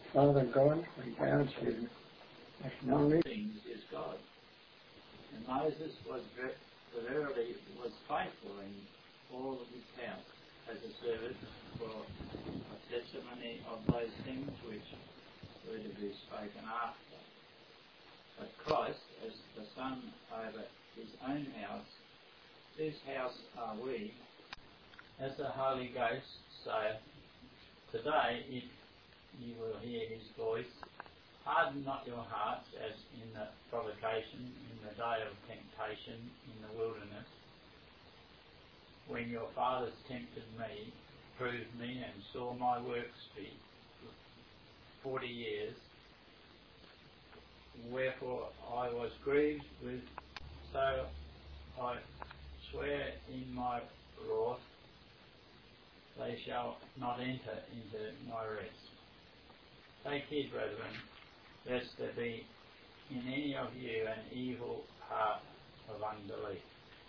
Father God, we bow to acknowledge things is God. And Moses was verily faithful in all of his house as a servant for a testimony of those things which were to be spoken after. But Christ, as the Son over his own house, whose house are we, as the Holy Ghost saith, today, if you will hear his voice, harden not your hearts as in the provocation, in the day of temptation in the wilderness, when your fathers tempted me, proved me, and saw my works be 40 years. Wherefore I was grieved with, so I swear in my wrath, they shall not enter into my rest. Take heed, brethren, lest there be in any of you an evil heart of unbelief,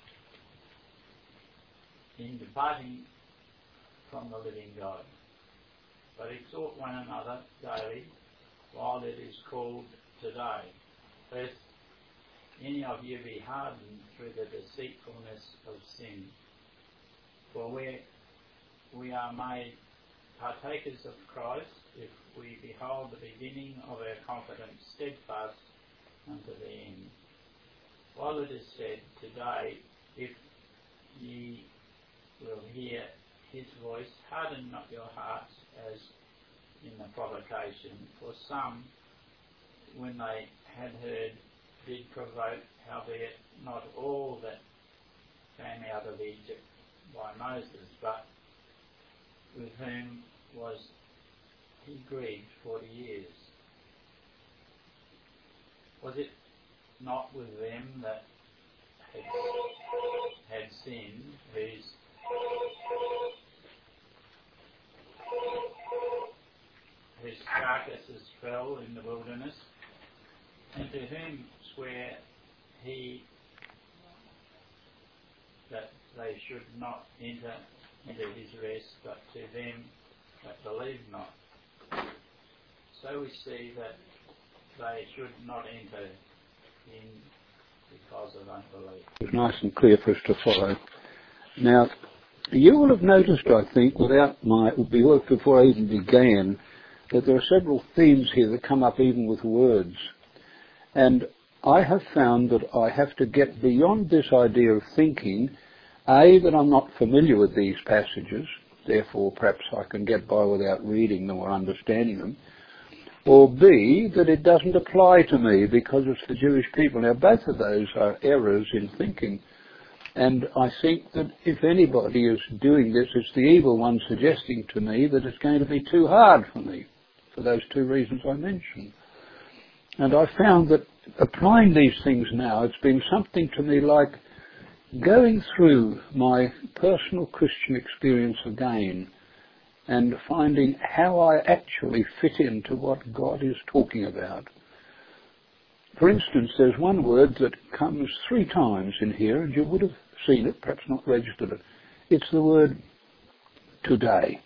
in departing from the living God. But exhort one another daily, while it is called today, lest any of you be hardened through the deceitfulness of sin. For we are made partakers of Christ, if we behold the beginning of our confidence steadfast unto the end. While it is said, today, if ye will hear his voice, harden not your hearts as in the provocation. For some, when they had heard, did provoke, howbeit not all that came out of Egypt by Moses, but with whom was he grieved 40 years. Was it not with them that had sinned, whose carcasses fell in the wilderness, and to whom sware he that they should not enter into his rest, but to them that believe not? So we see that they should not enter in because of unbelief. It's nice and clear for us to follow. Now, you will have noticed, I think, without my work before I even began, that there are several themes here that come up even with words. And I have found that I have to get beyond this idea of thinking, A, that I'm not familiar with these passages, therefore perhaps I can get by without reading them or understanding them, or B, that it doesn't apply to me because it's the Jewish people. Now, both of those are errors in thinking. And I think that if anybody is doing this, it's the evil one suggesting to me that it's going to be too hard for me, for those two reasons I mentioned. And I found that applying these things now, it's been something to me like going through my personal Christian experience again and finding how I actually fit into what God is talking about. For instance, there's one word that comes 3 times in here, and you would have seen it, perhaps not registered it. It's the word today.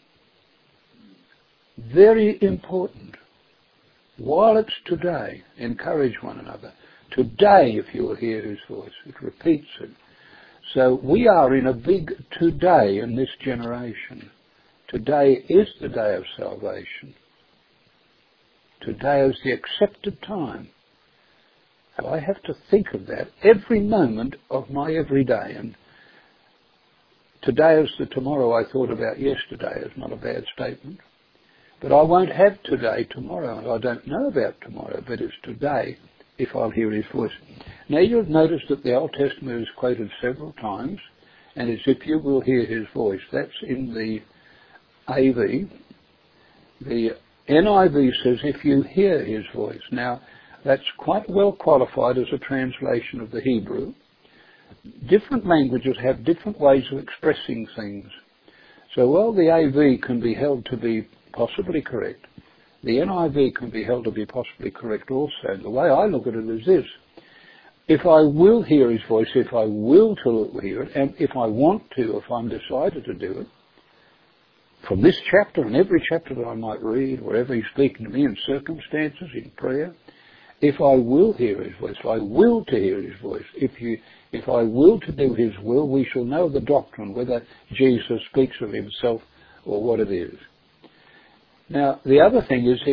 Very important. While it's today, encourage one another. Today, if you will hear his voice, it repeats it. So we are in a big today in this generation. Today is the day of salvation. Today is the accepted time. So I have to think of that every moment of my everyday. And today is the tomorrow I thought about yesterday is not a bad statement. But I won't have today tomorrow, and I don't know about tomorrow, but it's today if I'll hear his voice. Now you'll notice that the Old Testament is quoted several times, and it's if you will hear his voice. That's in the AV. The NIV says if you hear his voice. Now that's quite well qualified as a translation of the Hebrew. Different languages have different ways of expressing things. So while the AV can be held to be possibly correct, the NIV can be held to be possibly correct also. The way I look at it is this: if I will hear his voice, if I will to hear it, and if I want to, if I'm decided to do it, from this chapter and every chapter that I might read, wherever he's speaking to me in circumstances, in prayer, if I will hear his voice, if I will to hear his voice, if I will to do his will, we shall know the doctrine, whether Jesus speaks of himself or what it is. Now, the other thing is,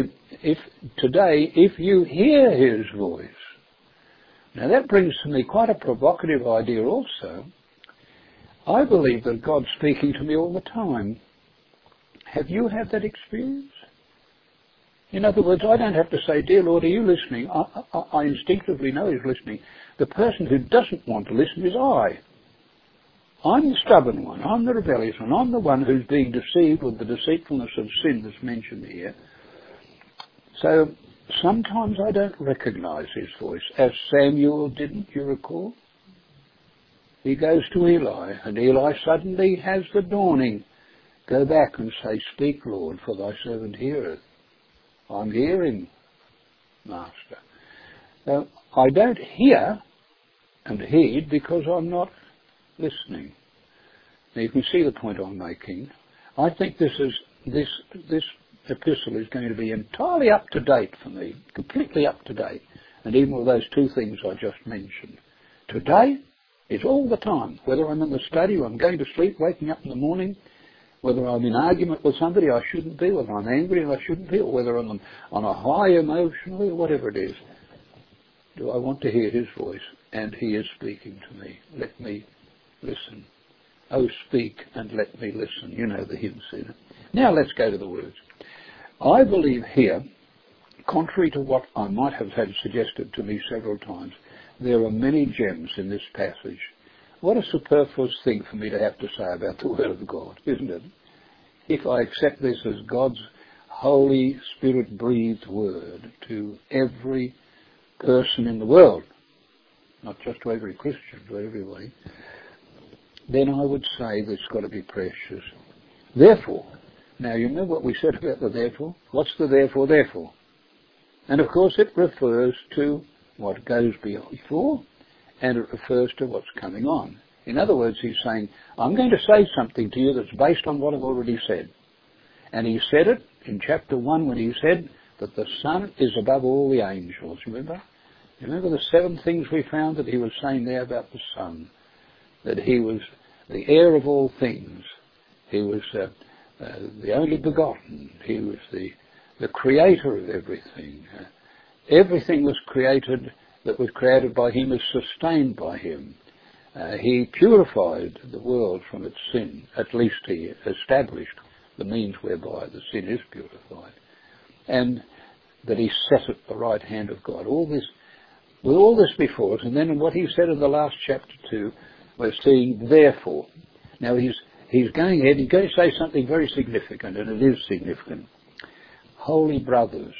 if you hear his voice, now that brings to me quite a provocative idea also. I believe that God's speaking to me all the time. Have you had that experience? In other words, I don't have to say, "Dear Lord, are you listening?" I instinctively know he's listening. The person who doesn't want to listen is I. I'm the stubborn one. I'm the rebellious one. I'm the one who's being deceived with the deceitfulness of sin that's mentioned here. So sometimes I don't recognize his voice, as Samuel didn't, you recall? He goes to Eli, and Eli suddenly has the dawning. Go back and say, "Speak, Lord, for thy servant heareth." I'm hearing, Master. Now, I don't hear and heed because I'm not listening. Now you can see the point I'm making. I think this epistle is going to be entirely up to date for me, completely up to date, and even with those two things I just mentioned. Today is all the time, whether I'm in the study or I'm going to sleep, waking up in the morning, whether I'm in argument with somebody I shouldn't be, whether I'm angry and I shouldn't be, or whether I'm on a high emotionally, or whatever it is. Do I want to hear his voice? And he is speaking to me. Let me listen. Oh, speak and let me listen. You know the hymn, Sina. Now let's go to the words. I believe here, contrary to what I might have had suggested to me several times, there are many gems in this passage. What a superfluous thing for me to have to say about the Word of God, isn't it? If I accept this as God's Holy Spirit-breathed Word to every person in the world, not just to every Christian, to everybody, then I would say that's got to be precious. Therefore, now you remember what we said about the therefore? What's the therefore? And of course it refers to what goes before, and it refers to what's coming on. In other words, he's saying, I'm going to say something to you that's based on what I've already said. And he said it in chapter 1 when he said that the Son is above all the angels. Remember? Remember the 7 things we found that he was saying there about the Son? That he was the heir of all things. He was the only begotten. He was the creator of everything. Everything was created that was created by him is sustained by him. He purified the world from its sin. At least he established the means whereby the sin is purified. And that he sat at the right hand of God. All this, with all this before us, and then in what he said in the last chapter 2, we're seeing therefore. Now he's going ahead, he's going to say something very significant, and it is significant. Holy brothers.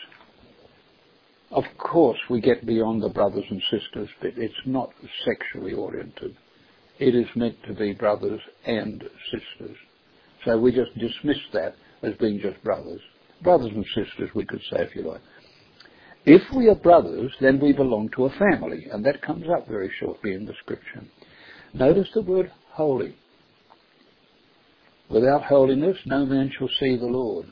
Of course we get beyond the brothers and sisters bit. It's not sexually oriented. It is meant to be brothers and sisters. So we just dismiss that as being just brothers. Brothers and sisters, we could say, if you like. If we are brothers, then we belong to a family, and that comes up very shortly in the scripture. Notice the word holy. Without holiness, no man shall see the Lord.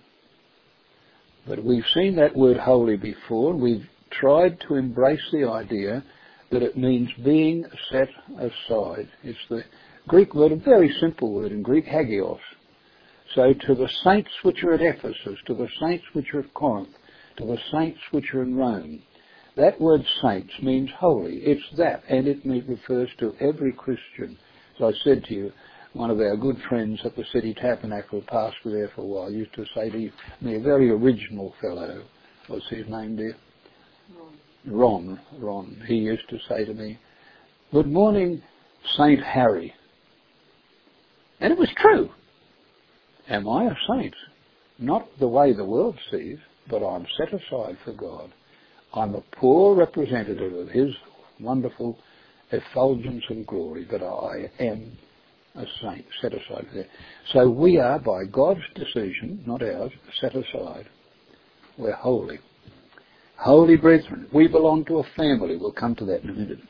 But we've seen that word holy before, and we've tried to embrace the idea that it means being set aside. It's the Greek word, a very simple word in Greek, hagios. So to the saints which are at Ephesus, to the saints which are at Corinth, to the saints which are in Rome, that word saints means holy. It's that, and it refers to every Christian. As I said to you, one of our good friends at the City Tabernacle, pastor there for a while, used to say to me, a very original fellow, what's his name dear? Ron. He used to say to me, "Good morning, Saint Harry." And it was true. Am I a saint? Not the way the world sees, but I'm set aside for God. I'm a poor representative of his wonderful effulgence and glory, but I am a saint, set aside for that. So we are, by God's decision, not ours, set aside. We're holy. Holy brethren, we belong to a family, we'll come to that in a minute,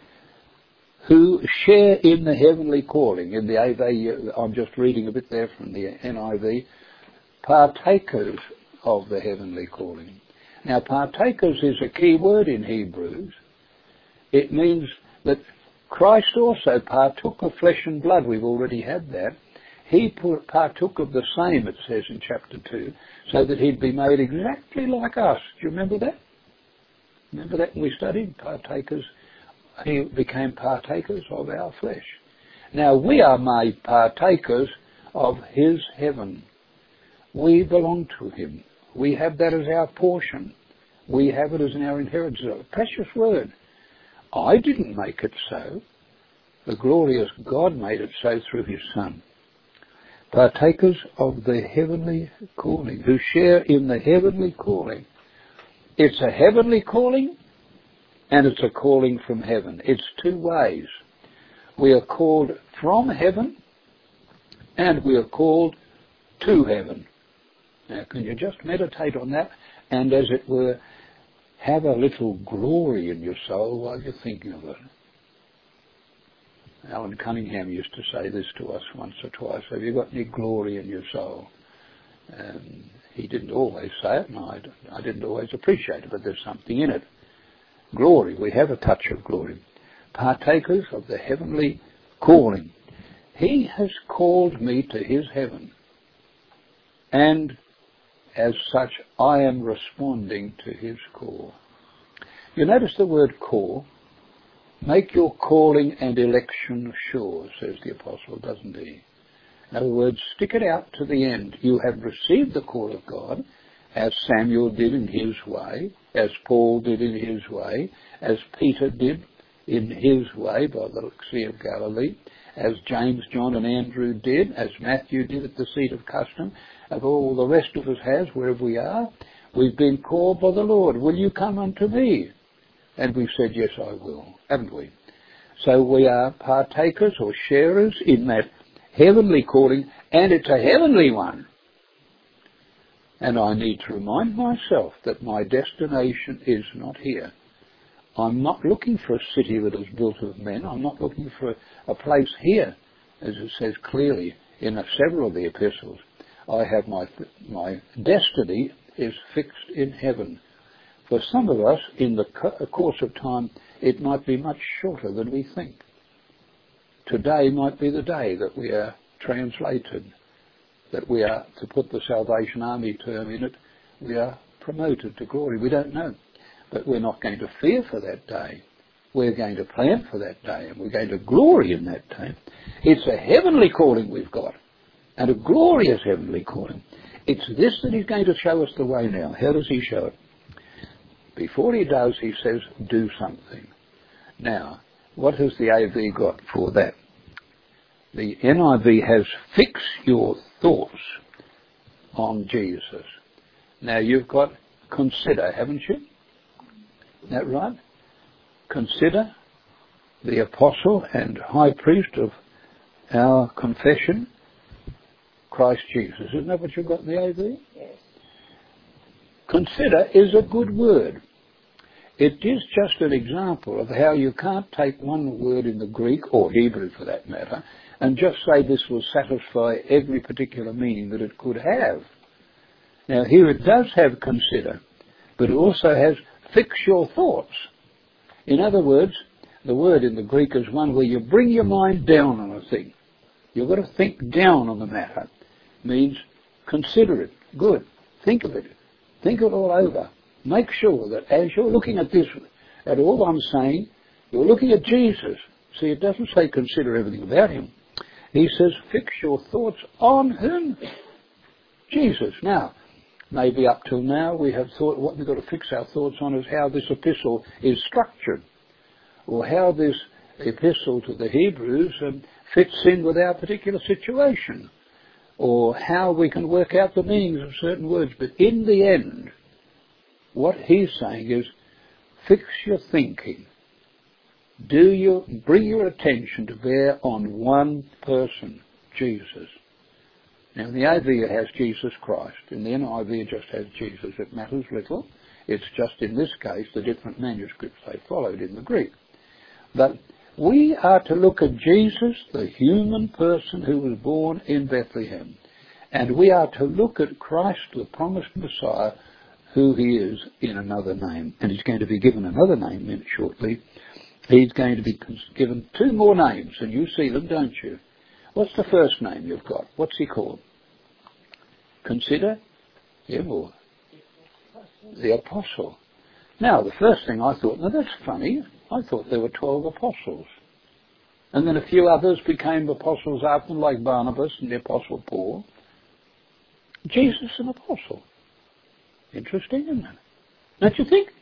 who share in the heavenly calling. In the AV, I'm just reading a bit there from the NIV, partakers of the heavenly calling. Now, partakers is a key word in Hebrews. It means that Christ also partook of flesh and blood. We've already had that. He partook of the same, it says in chapter 2, so that he'd be made exactly like us. Do you remember that? Remember that when we studied partakers? He became partakers of our flesh. Now we are made partakers of his heaven. We belong to him. We have that as our portion. We have it as our inheritance. A precious word. I didn't make it so. The glorious God made it so through his Son. Partakers of the heavenly calling, who share in the heavenly calling. It's a heavenly calling, and it's a calling from heaven. It's two ways. We are called from heaven, and we are called to heaven. Now, can you just meditate on that, and as it were, have a little glory in your soul while you're thinking of it? Alan Cunningham used to say this to us once or twice. Have you got any glory in your soul? He didn't always say it, and I didn't always appreciate it, but there's something in it. Glory, we have a touch of glory. Partakers of the heavenly calling. He has called me to his heaven, and as such, I am responding to his call. You notice the word call. Make your calling and election sure, says the apostle, doesn't he? In other words, stick it out to the end. You have received the call of God, as Samuel did in his way, as Paul did in his way, as Peter did in his way by the Sea of Galilee, as James, John and Andrew did, as Matthew did at the seat of custom, as all the rest of us has, wherever we are. We've been called by the Lord. Will you come unto me? And we've said, yes, I will, haven't we? So we are partakers or sharers in that heavenly calling, and it's a heavenly one. And I need to remind myself that my destination is not here. I'm not looking for a city that is built of men. I'm not looking for a place here, as it says clearly in several of the epistles. I have my destiny is fixed in heaven. For some of us, in the course of time, it might be much shorter than we think. Today might be the day that we are translated, that we are, to put the Salvation Army term in it, we are promoted to glory. We don't know. But we're not going to fear for that day. We're going to plan for that day, and we're going to glory in that day. It's a heavenly calling we've got, and a glorious heavenly calling. It's this that he's going to show us the way now. How does he show it? Before he does, he says, do something. Now, what has the AV got for that? The NIV has fix your thoughts on Jesus. Now, you've got consider, haven't you? Isn't that right? Consider the apostle and high priest of our confession, Christ Jesus. Isn't that what you've got in the AV? Yes. Consider is a good word. It is just an example of how you can't take one word in the Greek, or Hebrew for that matter, and just say this will satisfy every particular meaning that it could have. Now here it does have consider, but it also has fix your thoughts. In other words, the word in the Greek is one where you bring your mind down on a thing. You've got to think down on the matter. It means consider it. Good. Think of it. Think it all over. Make sure that as you're looking at this, at all I'm saying, you're looking at Jesus. See, it doesn't say consider everything about him. He says fix your thoughts on him, Jesus. Now, maybe up till now we have thought what we've got to fix our thoughts on is how this epistle is structured, or how this epistle to the Hebrews fits in with our particular situation, or how we can work out the meanings of certain words. But in the end, what he's saying is, fix your thinking. Bring your attention to bear on one person, Jesus. Now, in the AV it has Jesus Christ. In the NIV it just has Jesus. It matters little. It's just, in this case, the different manuscripts they followed in the Greek. But we are to look at Jesus, the human person who was born in Bethlehem, And we are to look at Christ, the promised Messiah, who he is in another name. And he's going to be given another name shortly. He's going to be given 2 more names, and you see them, don't you? What's the first name you've got? What's he called? Consider him, or the Apostle. Now, the first thing I thought, now that's funny. I thought there were 12 apostles. And then a few others became apostles after them, like Barnabas and the Apostle Paul. Jesus, an apostle. Interesting, isn't it? Don't you think?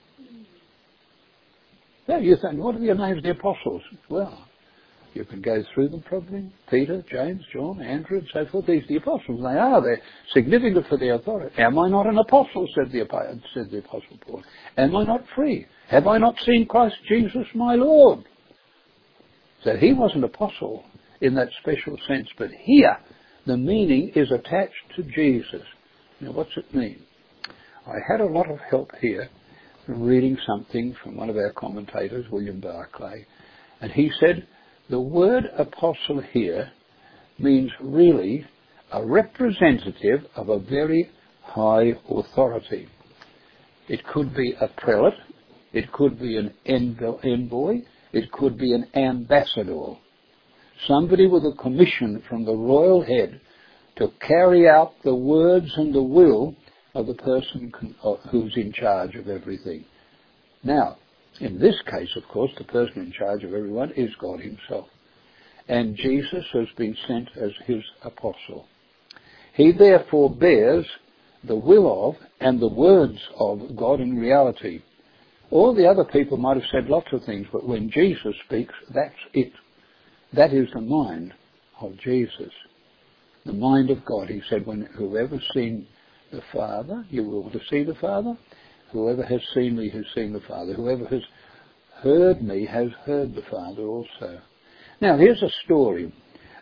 Yeah, you think, what are the names of the apostles? Well, you can go through them probably. Peter, James, John, Andrew, and so forth. These are the apostles. They are. They're significant for their authority. Am I not an apostle, said the Apostle Paul. Am I not free? Have I not seen Christ Jesus my Lord? So he was an apostle in that special sense. But here, the meaning is attached to Jesus. Now, what's it mean? I had a lot of help here from reading something from one of our commentators, William Barclay, and he said the word apostle here means really a representative of a very high authority. It could be a prelate, it could be an envoy, it could be an ambassador, somebody with a commission from the royal head to carry out the words and the will of the person who's in charge of everything. Now, in this case, of course, the person in charge of everyone is God himself. And Jesus has been sent as his apostle. He therefore bears the will of and the words of God in reality. All the other people might have said lots of things, but when Jesus speaks, that's it. That is the mind of Jesus. The mind of God. He said, when whoever's seen the Father, you will to see the Father. Whoever has seen me has seen the Father. Whoever has heard me has heard the Father also. Now, here's a story.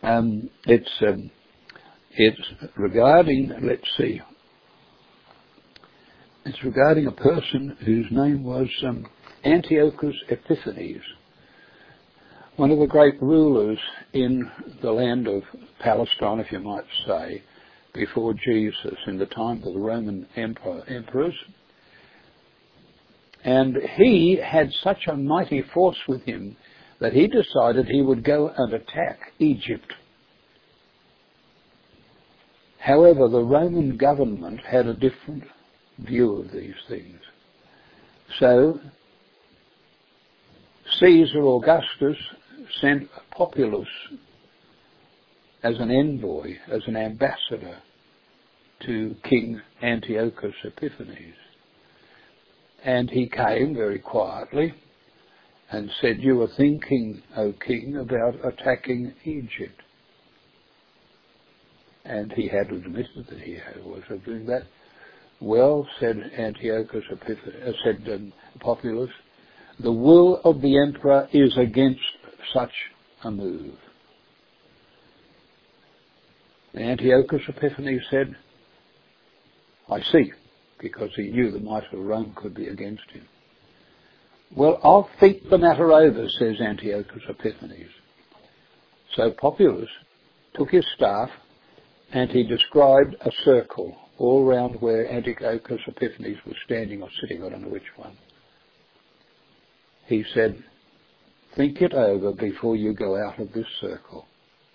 It's regarding, let's see, it's regarding a person whose name was Antiochus Epiphanes, one of the great rulers in the land of Palestine, if you might say, before Jesus, in the time of the Roman emperors. And he had such a mighty force with him that he decided he would go and attack Egypt. However, the Roman government had a different view of these things. So, Caesar Augustus sent Populus as an envoy, as an ambassador to King Antiochus Epiphanes. And he came very quietly and said, "You are thinking, O king, about attacking Egypt." And he had admitted that he was doing that. "Well," said Antiochus Epiphanes, said Populus, "the will of the emperor is against such a move." Antiochus Epiphanes said, "I see," because he knew the might of Rome could be against him. "Well, I'll think the matter over," says Antiochus Epiphanes. So Populus took his staff and he described a circle all round where Antiochus Epiphanes was standing or sitting, I don't know which one. He said, "Think it over before you go out of this circle."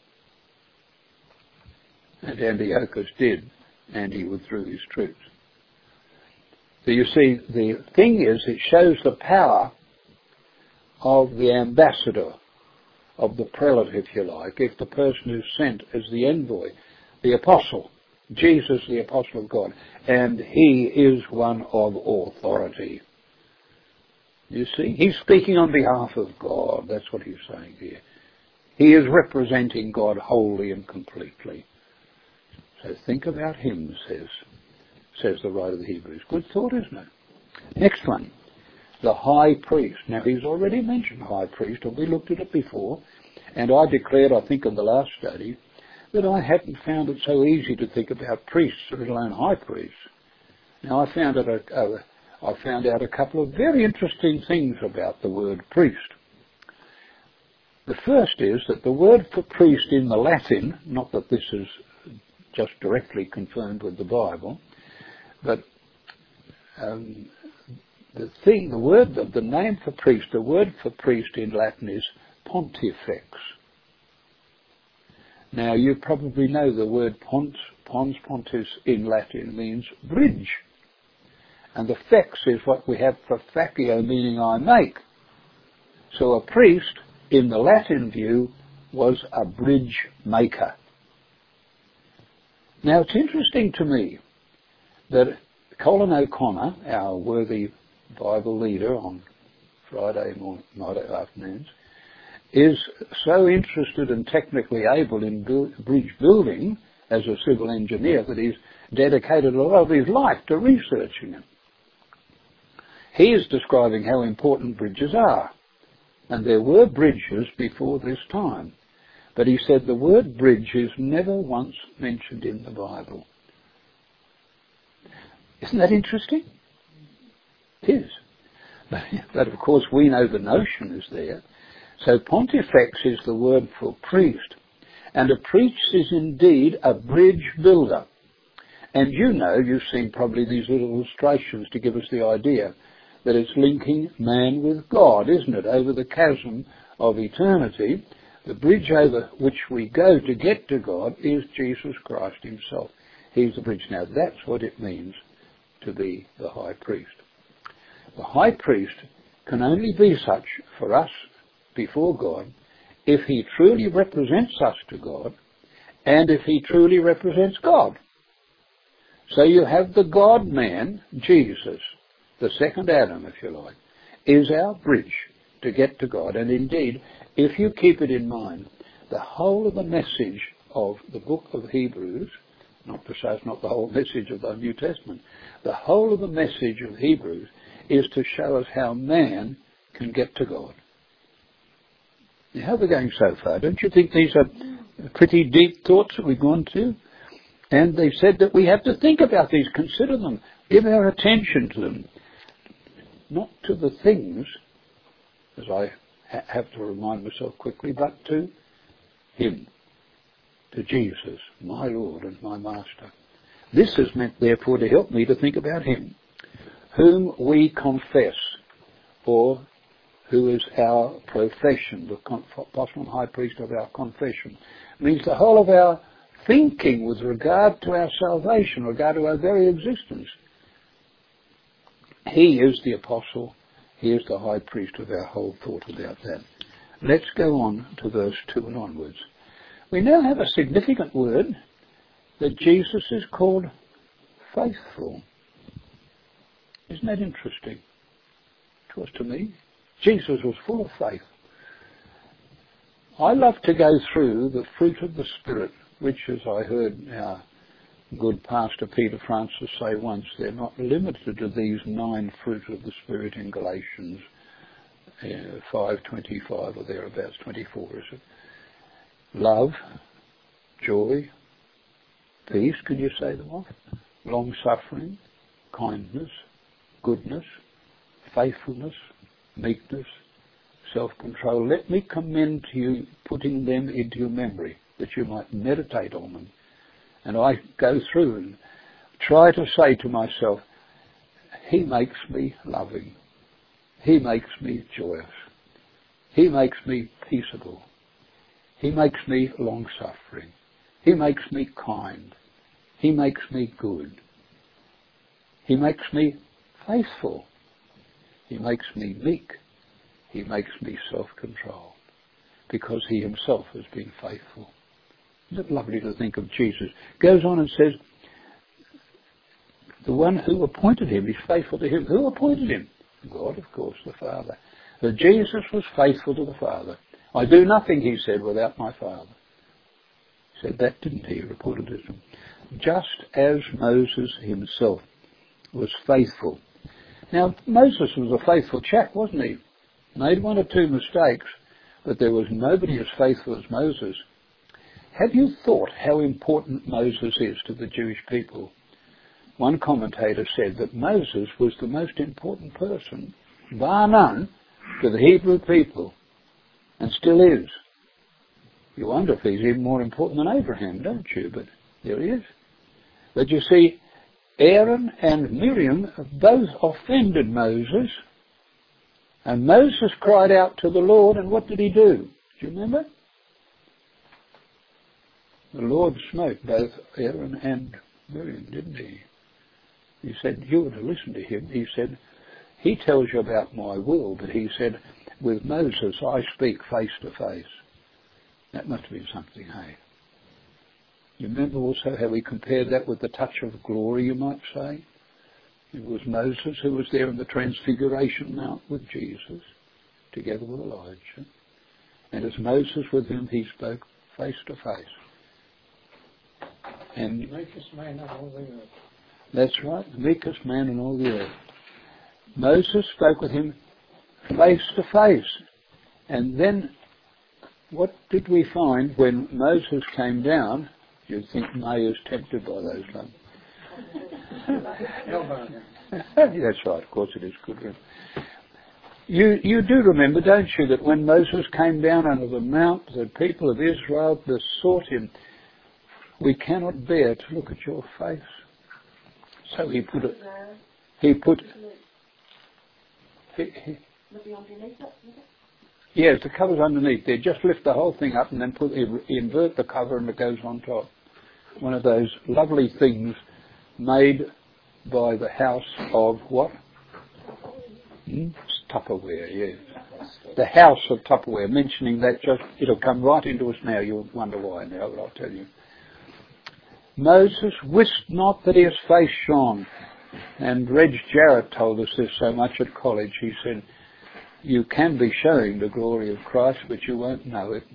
And Antiochus did, and he withdrew his troops. So you see, the thing is, it shows the power of the ambassador, of the prelate, if you like, if the person who's sent as the envoy, the apostle, Jesus, the apostle of God, and he is one of authority. You see, he's speaking on behalf of God. That's what he's saying here. He is representing God wholly and completely. So think about him, says the writer of the Hebrews. Good thought, isn't it? Next one, the high priest. Now, he's already mentioned high priest, and we looked at it before, and I declared, I think in the last study, that I hadn't found it so easy to think about priests, let alone high priests. Now, I found out a couple of very interesting things about the word priest. The first is that the word for priest in the Latin, not that this is just directly confirmed with the Bible. But the name for priest, the word for priest in Latin is pontifex. Now you probably know the word pons pontis in Latin means bridge. And the fex is what we have for facio, meaning I make. So a priest, in the Latin view, was a bridge maker. Now it's interesting to me that Colin O'Connor, our worthy Bible leader on Friday afternoons, is so interested and technically able in bridge building as a civil engineer that he's dedicated a lot of his life to researching it. He is describing how important bridges are. And there were bridges before this time. But he said the word bridge is never once mentioned in the Bible. Isn't that interesting? It is. But of course we know the notion is there. So pontifex is the word for priest. And a priest is indeed a bridge builder. And you know, you've seen probably these little illustrations to give us the idea that it's linking man with God, isn't it? Over the chasm of eternity, the bridge over which we go to get to God is Jesus Christ himself. He's the bridge. Now that's what it means to be the high priest. The high priest can only be such for us before God if he truly represents us to God and if he truly represents God. So you have the God-man, Jesus, the second Adam, if you like, is our bridge to get to God. And indeed, if you keep it in mind, the whole of the message of the book of Hebrews, not to say it's not the whole message of the New Testament, the whole of the message of Hebrews is to show us how man can get to God. Now, how are we going so far? Don't you think these are pretty deep thoughts that we've gone to? And they said that we have to think about these, consider them, give our attention to them. Not to the things, as I have to remind myself quickly, but to him, to Jesus, my Lord and my Master. This is meant, therefore, to help me to think about him, whom we confess, or who is our profession, the apostle and high priest of our confession. It means the whole of our thinking with regard to our salvation, regard to our very existence. He is the apostle, he is the high priest of our whole thought about that. Let's go on to verse 2 and onwards. We now have a significant word that Jesus is called faithful. Isn't that interesting? It was to me. Jesus was full of faith. I love to go through the fruit of the Spirit, which, as I heard our good Pastor Peter Francis say once, they're not limited to these 9 fruits of the Spirit in Galatians 5:25 or thereabouts, 24 is it? Love, joy, peace, could you say them off? Long-suffering, kindness, goodness, faithfulness, meekness, self-control. Let me commend to you putting them into your memory, that you might meditate on them. And I go through and try to say to myself, he makes me loving. He makes me joyous. He makes me peaceable. He makes me long-suffering. He makes me kind. He makes me good. He makes me faithful. He makes me meek. He makes me self-controlled, because he himself has been faithful. Isn't it lovely to think of Jesus? Goes on and says, the one who appointed him is faithful to him. Who appointed him? God, of course, the Father. But Jesus was faithful to the Father. I do nothing, he said, without my Father. He said that, didn't he? He reported it. Just as Moses himself was faithful. Now, Moses was a faithful chap, wasn't he? Made 1 or 2 mistakes, but there was nobody as faithful as Moses. Have you thought how important Moses is to the Jewish people? One commentator said that Moses was the most important person, bar none, to the Hebrew people, and still is. You wonder if he's even more important than Abraham, don't you? But There he is. But you see, Aaron and Miriam both offended Moses, and Moses cried out to the Lord, and what did he do? Do you remember? The Lord smote both Aaron and Miriam, didn't he? He said, you were to listen to him. He said, he tells you about my will, but he said, with Moses I speak face to face. That must have been something, hey? You remember also how we compared that with the touch of glory, you might say? It was Moses who was there in the Transfiguration Mount with Jesus, together with Elijah. And as Moses with him, he spoke face to face. And the meekest man of all the earth. That's right, the meekest man in all the earth. Moses spoke with him face to face. And then, what did we find when Moses came down? You'd think May is tempted by those ones. That's right, of course it is good. You do remember, don't you, that when Moses came down out of the mount, the people of Israel besought him, we cannot bear to look at your face. So he put yes, the cover's underneath there. Just lift the whole thing up and then invert the cover and it goes on top. One of those lovely things made by the house of what? Tupperware, yes. The house of Tupperware, mentioning that it'll come right into us now. You'll wonder why now, but I'll tell you. Moses wist not that his face shone. And Reg Jarrett told us this so much at college. He said, you can be showing the glory of Christ, but you won't know it.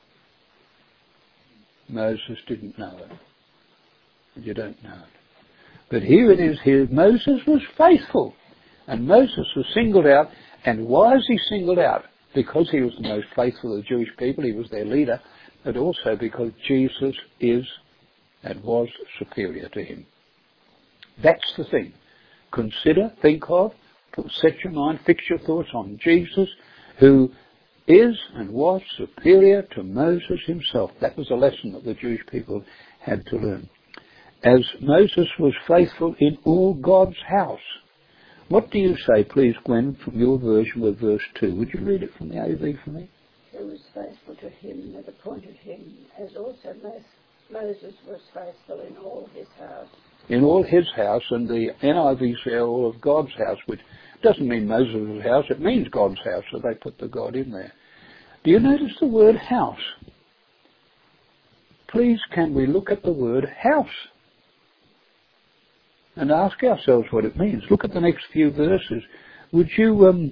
Moses didn't know it. You don't know it. But here it is here. Moses was faithful. And Moses was singled out. And why is he singled out? Because he was the most faithful of the Jewish people. He was their leader. But also because Jesus is and was superior to him. That's the thing. Consider, think of, set your mind, fix your thoughts on Jesus, who is and was superior to Moses himself. That was a lesson that the Jewish people had to learn. As Moses was faithful in all God's house. What do you say, please, Gwen, from your version with verse 2? Would you read it from the AV for me? Who was faithful to him that appointed him, as also Moses was faithful in all his house. In all his house, and the NIV say all of God's house, which doesn't mean Moses' house, it means God's house, so they put the God in there. Do you notice the word house? Please, can we look at the word house and ask ourselves what it means? Look at the next few verses. Would you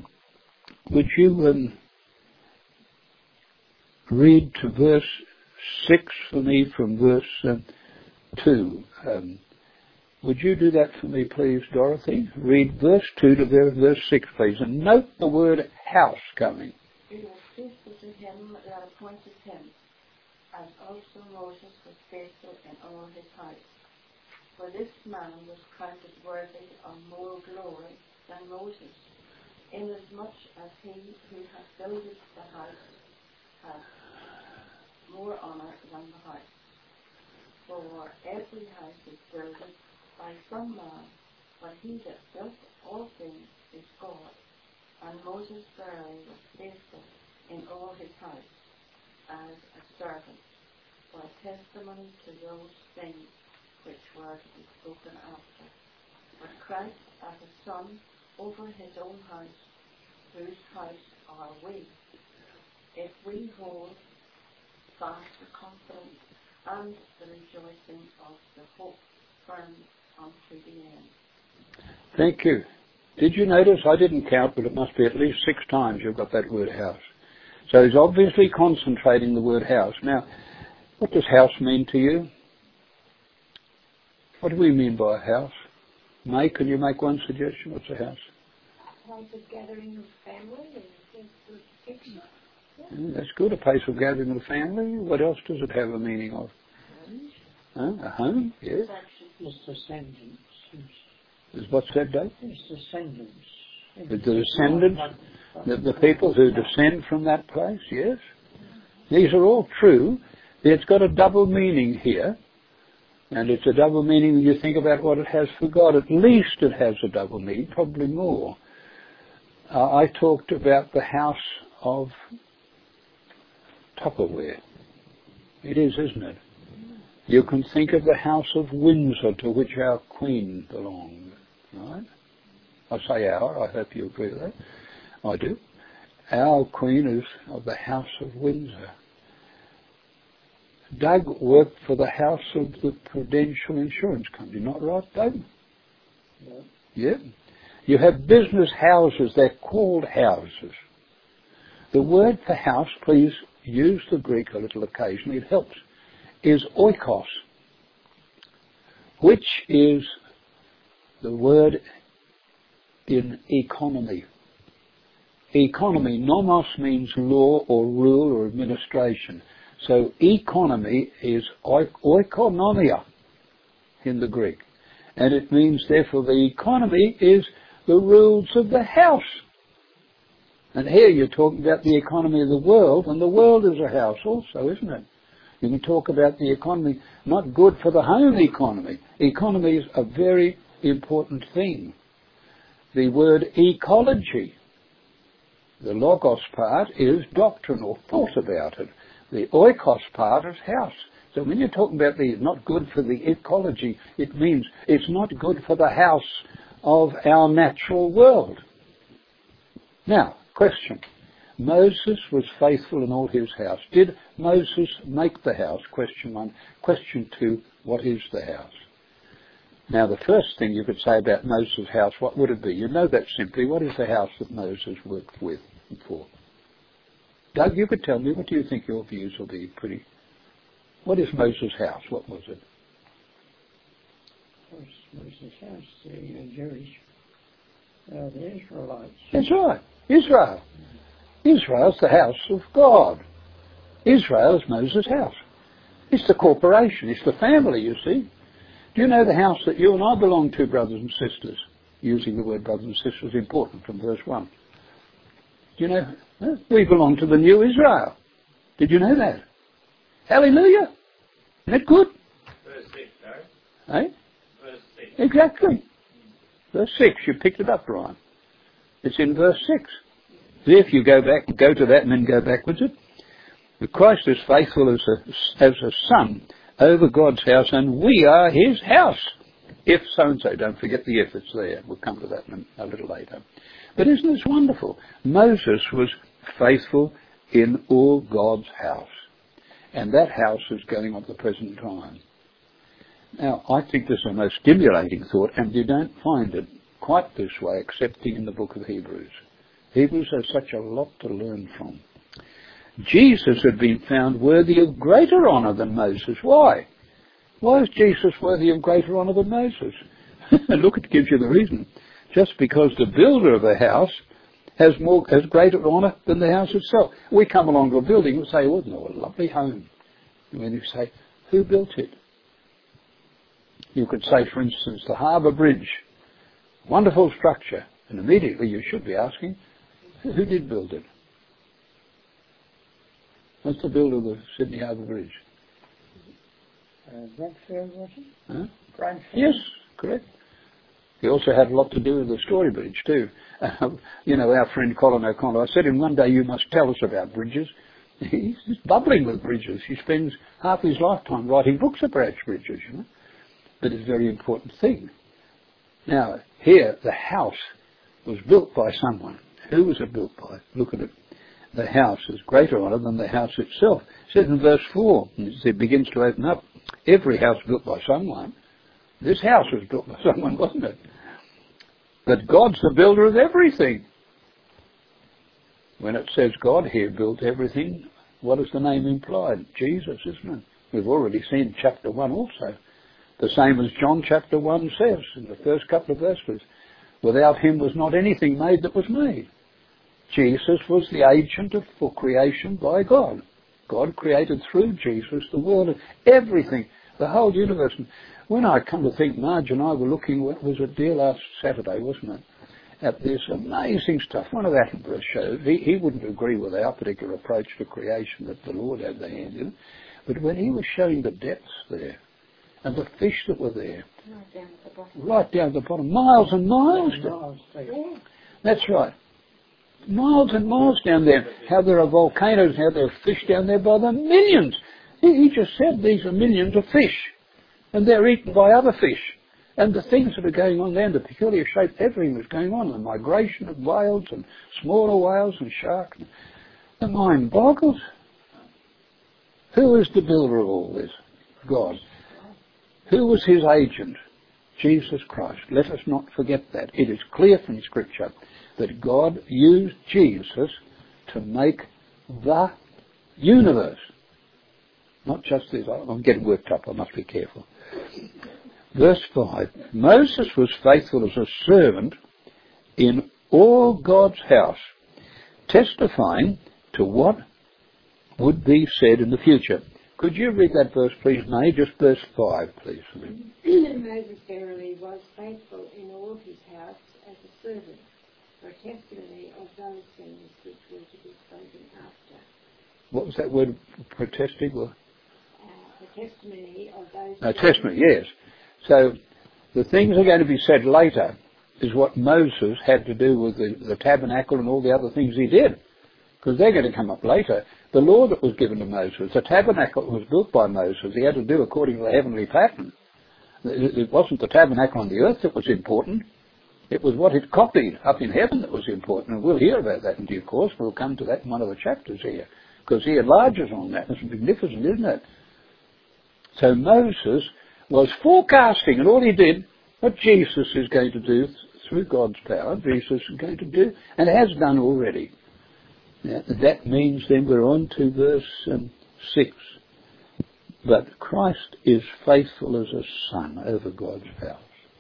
read to verse 6 for me from verse 2? Would you do that for me, please, Dorothy? Read verse 2 to verse 6, please, and note the word house coming. It was faithful to him that appointed him, as also Moses was faithful in all his house. For this man was counted worthy of more glory than Moses, inasmuch as he who hath builded the house hath more honour than the house. For every house is builded by some man, but he that built all things is God. And Moses verily was faithful in all his house, as a servant, for a testimony to those things which were to be spoken after. But Christ as a son over his own house, whose house are we, if we hold fast the confidence and the rejoicing of the hope firm unto the end. Thank you. Did you notice? I didn't count, but it must be at least 6 times you've got that word house. So he's obviously concentrating the word house. Now, what does house mean to you? What do we mean by a house? May, can you make one suggestion? What's a house? A place of gathering of family and things to fix. That's good, a place of gathering of family. What else does it have a meaning of? A home, yes. It's descendants. Is what's that, Dave? It's descendants. The descendants, the people who descend from that place, yes. These are all true. It's got a double meaning here. And it's a double meaning when you think about what it has for God. At least it has a double meaning, probably more. I talked about the house of Tupperware. It is, isn't it? You can think of the house of Windsor to which our Queen belonged, right? I say our, I hope you agree with that. I do. Our Queen is of the house of Windsor. Doug worked for the house of the Prudential Insurance Company, not right, Doug? Yeah. Yeah. You have business houses, they're called houses. The word for house, please use the Greek a little occasionally, it helps, is oikos, which is the word in economy. Economy, nomos means law or rule or administration. So economy is oikonomia in the Greek. And it means, therefore, the economy is the rules of the house. And here you're talking about the economy of the world, and the world is a house also, isn't it? You can talk about the economy, not good for the home economy. Economy is a very important thing. The word ecology, the logos part, is doctrine or thought about it. The oikos part is house. So when you're talking about the not good for the ecology, it means it's not good for the house of our natural world. Now, question. Moses was faithful in all his house. Did Moses make the house? Question 1. Question 2, what is the house? Now, the first thing you could say about Moses' house, what would it be? You know that simply. What is the house that Moses worked with and for? Doug, you could tell me. What do you think your views will be? Pretty. What is Moses' house? What was it? Moses' house, the Jewish, the Israelites. That's right. Israel. Israel's the house of God. Israel is Moses' house. It's the corporation. It's the family, you see. Do you know the house that you and I belong to, brothers and sisters? Using the word brothers and sisters is important from verse 1. Do you know? We belong to the new Israel. Did you know that? Hallelujah. Isn't that good? Verse 6, though. Eh? Verse 6. Exactly. Verse 6. You picked it up, Brian. It's in verse 6. If you go to that and then go backwards it. Christ is faithful as a son over God's house, and we are his house. If so-and-so, don't forget the if, it's there. We'll come to that a little later. But isn't this wonderful? Moses was faithful in all God's house. And that house is going on at the present time. Now, I think this is a most stimulating thought, and you don't find it quite this way, excepting in the book of Hebrews. Hebrews has such a lot to learn from. Jesus had been found worthy of greater honour than Moses. Why? Why is Jesus worthy of greater honour than Moses? Look, it gives you the reason. Just because the builder of a house has greater honour than the house itself. We come along to a building and say, oh, no, a lovely home. And when you say, who built it? You could say, for instance, the Harbour Bridge. Wonderful structure. And immediately you should be asking, who did build it? What's the builder of the Sydney Harbour Bridge? Bradfield, was it? Huh? Bradfield. Yes, correct. He also had a lot to do with the Story Bridge too. You know, our friend Colin O'Connell, I said to him one day, you must tell us about bridges. He's just bubbling with bridges. He spends half his lifetime writing books about bridges, you know. But it's a very important thing. Now, here, the house was built by someone. Who was it built by? Look at it. The house is greater honour than the house itself. It says in verse 4, it begins to open up. Every house built by someone. This house was built by someone, wasn't it? But God's the builder of everything. When it says God here built everything, what is the name implied? Jesus, isn't it? We've already seen chapter 1 also. The same as John chapter 1 says in the first couple of verses. Without him was not anything made that was made. Jesus was the agent for creation by God. God created through Jesus the world, everything, the whole universe. And when I come to think, Marge and I were looking, what was it, dear, last Saturday, wasn't it, at this amazing stuff. One of Attenborough's shows, he wouldn't agree with our particular approach to creation that the Lord had the hand in. But when he was showing the depths there, And the fish that were there, Right down at the bottom. right down at the bottom, miles and miles down. Yeah. That's right. Miles and miles down there. How there are volcanoes, how there are fish down there by the millions. He just said these are millions of fish. And they're eaten by other fish. And the things that are going on there, the peculiar shape, everything that's going on, the migration of whales and smaller whales and sharks. The mind boggles. Who is the builder of all this? God. Who was his agent? Jesus Christ. Let us not forget that. It is clear from Scripture that God used Jesus to make the universe. Not just this. I'm getting worked up. I must be careful. Verse 5. Moses was faithful as a servant in all God's house, testifying to what would be said in the future. Could you read that verse, please, May? Just verse 5, please. Moses verily was faithful in all his house as a servant, for testimony of those things which were to be spoken after. What was that word, protesting? The testimony of those Testimony, yes. So, the things that are going to be said later is what Moses had to do with the tabernacle and all the other things he did. Because they're going to come up later. The law that was given to Moses, the tabernacle was built by Moses. He had to do according to the heavenly pattern. It wasn't the tabernacle on the earth that was important. It was what it copied up in heaven that was important. And we'll hear about that in due course. We'll come to that in one of the chapters here. Because he enlarges on that. It's magnificent, isn't it? So Moses was forecasting, and all he did, what Jesus is going to do through God's power, Jesus is going to do, and has done already. Now, that means then we're on to verse 6. But Christ is faithful as a son over God's house.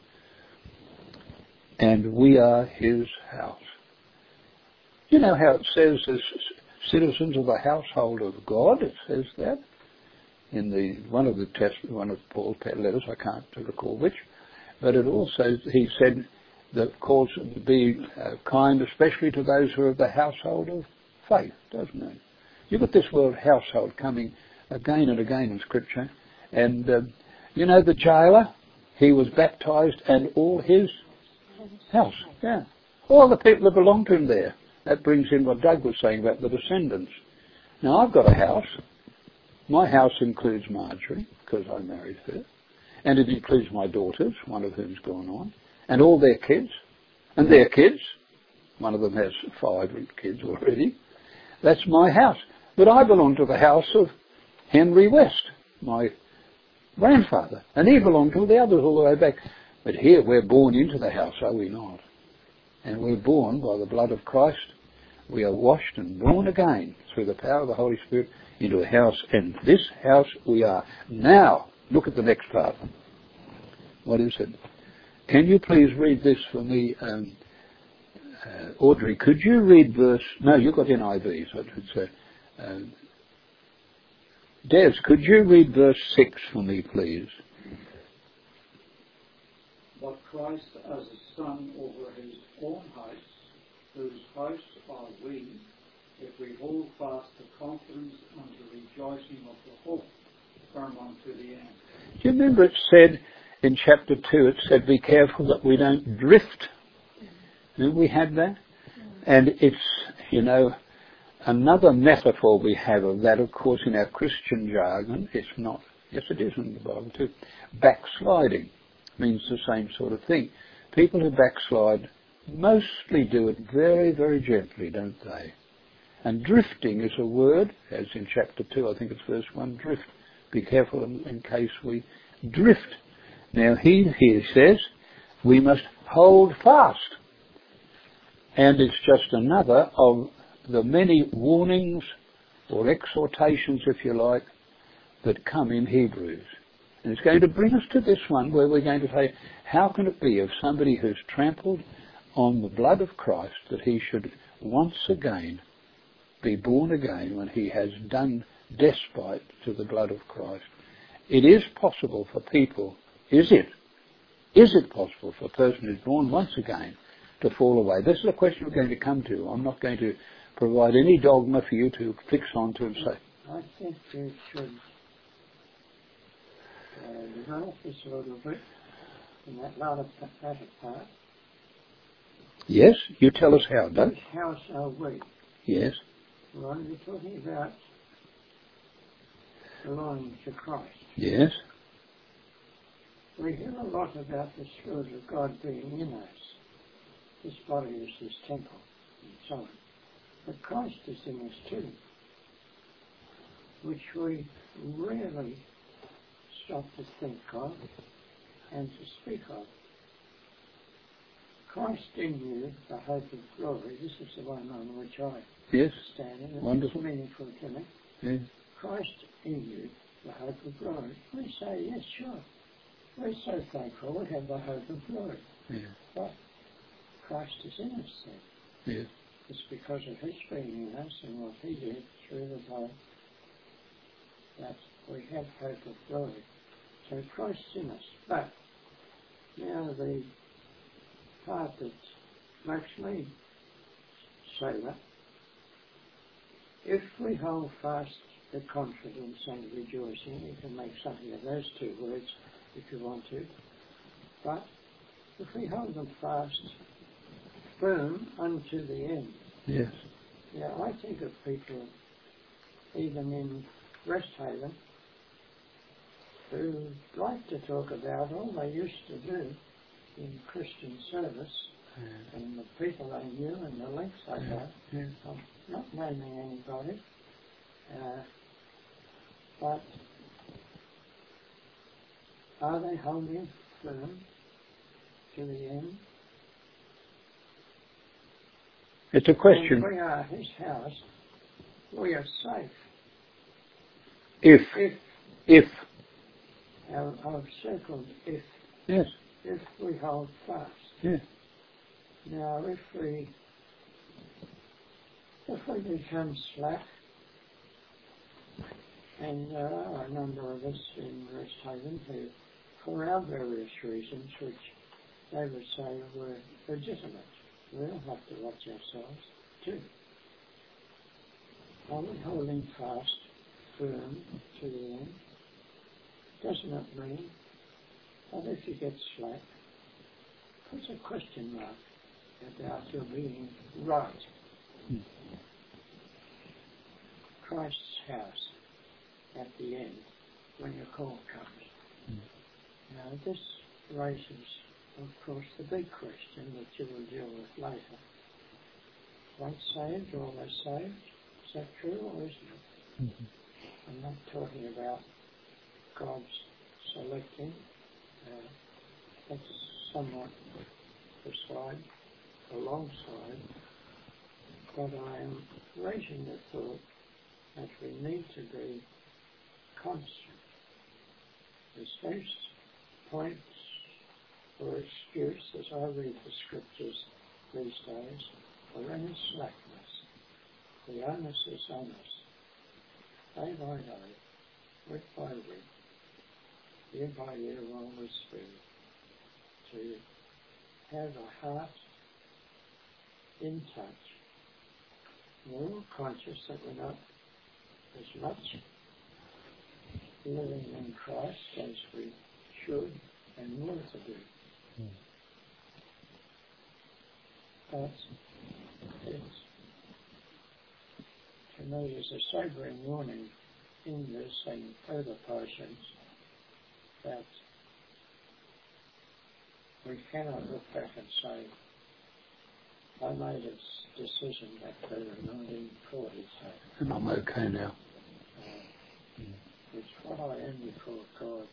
And we are his house. You know how it says as citizens of the household of God? It says that in one of Paul's letters, I can't recall which. But it also, he said, that calls to be kind, especially to those who are of the household of faith, doesn't it? You've got this word household coming again and again in Scripture. And you know the jailer, he was baptised and all his house. Yeah. All the people that belong to him there. That brings in what Doug was saying about the descendants. Now I've got a house. My house includes Marjorie, because I married her. And it includes my daughters, one of whom's gone on. And all their kids. And their kids. One of them has 5 kids already. That's my house. But I belong to the house of Henry West, my grandfather. And he belonged to the others all the way back. But here we're born into the house, are we not? And we're born by the blood of Christ. We are washed and born again through the power of the Holy Spirit into a house. And this house we are. Now, look at the next part. What is it? Can you please read this for me, Audrey? Could you read verse... No, you've got NIV, so it's... Des, could you read verse 6 for me, please? But Christ as a son over his own house, whose house are we, if we hold fast the confidence and the rejoicing of the hope firm unto the end. Do you remember it said in chapter 2, it said, be careful that we don't drift. Remember we had that? And it's, you know, another metaphor we have of that, of course, in our Christian jargon. It's not, yes it is in the Bible too, backsliding means the same sort of thing. People who backslide mostly do it very, very gently, don't they? And drifting is a word, as in chapter 2, I think it's verse 1, drift. Be careful in case we drift. Now he says we must hold fast. And it's just another of the many warnings or exhortations, if you like, that come in Hebrews. And it's going to bring us to this one where we're going to say, how can it be of somebody who's trampled on the blood of Christ that he should once again be born again when he has done despite to the blood of Christ? It is possible for people, is it? Is it possible for a person who's born once again to fall away? This is a question we're going to come to. I'm not going to provide any dogma for you to fix onto and say. I think you should develop this a little bit in that latter part. Yes, you tell us how, Doug. Which house are we? Yes. Right, we're talking about belonging to Christ. Yes. We hear a lot about the Spirit of God being in us. This body is His temple, and so on. But Christ is in us too, which we rarely stop to think of and to speak of. Christ in you, the hope of glory. This is the one on which I stand in. Wonderful. It's meaningful to me. Yeah. Christ in you, the hope of glory. We say, yes, sure. We're so thankful we have the hope of glory. Yeah. But Christ is in us then. Yeah. It's because of His being in us and what He did through the blood that we have hope of glory. So Christ's in us. But now the part that makes me say that, if we hold fast the confidence and rejoicing, you can make something of those two words if you want to, but if we hold them fast, firm unto the end. Yes. Yeah, I think of people, even in Resthaven, who like to talk about all they used to do in Christian service, and the people they knew and the links they had. I'm not naming anybody, but are they holding firm to the end? It's a question. When we are His house, we are safe. If. I've circled if. Yes. If we hold fast. Yes. Now, if we become slack, and there are a number of us in Resthaven who, for our various reasons, which they would say were legitimate, we'll have to watch ourselves too. Are we holding fast, firm to the end? Doesn't it mean that if you get slack, puts a question mark about your being right? Christ's house at the end, when your call comes. Now this raises, of course, the big question that you will deal with later. Once saved, always saved. Is that true or isn't it? I'm not talking about God's selecting. That's somewhat beside, alongside. But I am raising the thought that we need to be constant. There's those points or excuse as I read the scriptures these days for any slackness. The onus is on us. Day by day, week by week, year by year, along with Spirit, to have a heart in touch. We're all conscious that we're not as much living in Christ as we should and more to do. But to me, there's a sobering warning in this and further portions that we cannot look back and say, I made a decision back there in 1940, And I'm okay now. It's what I am before God.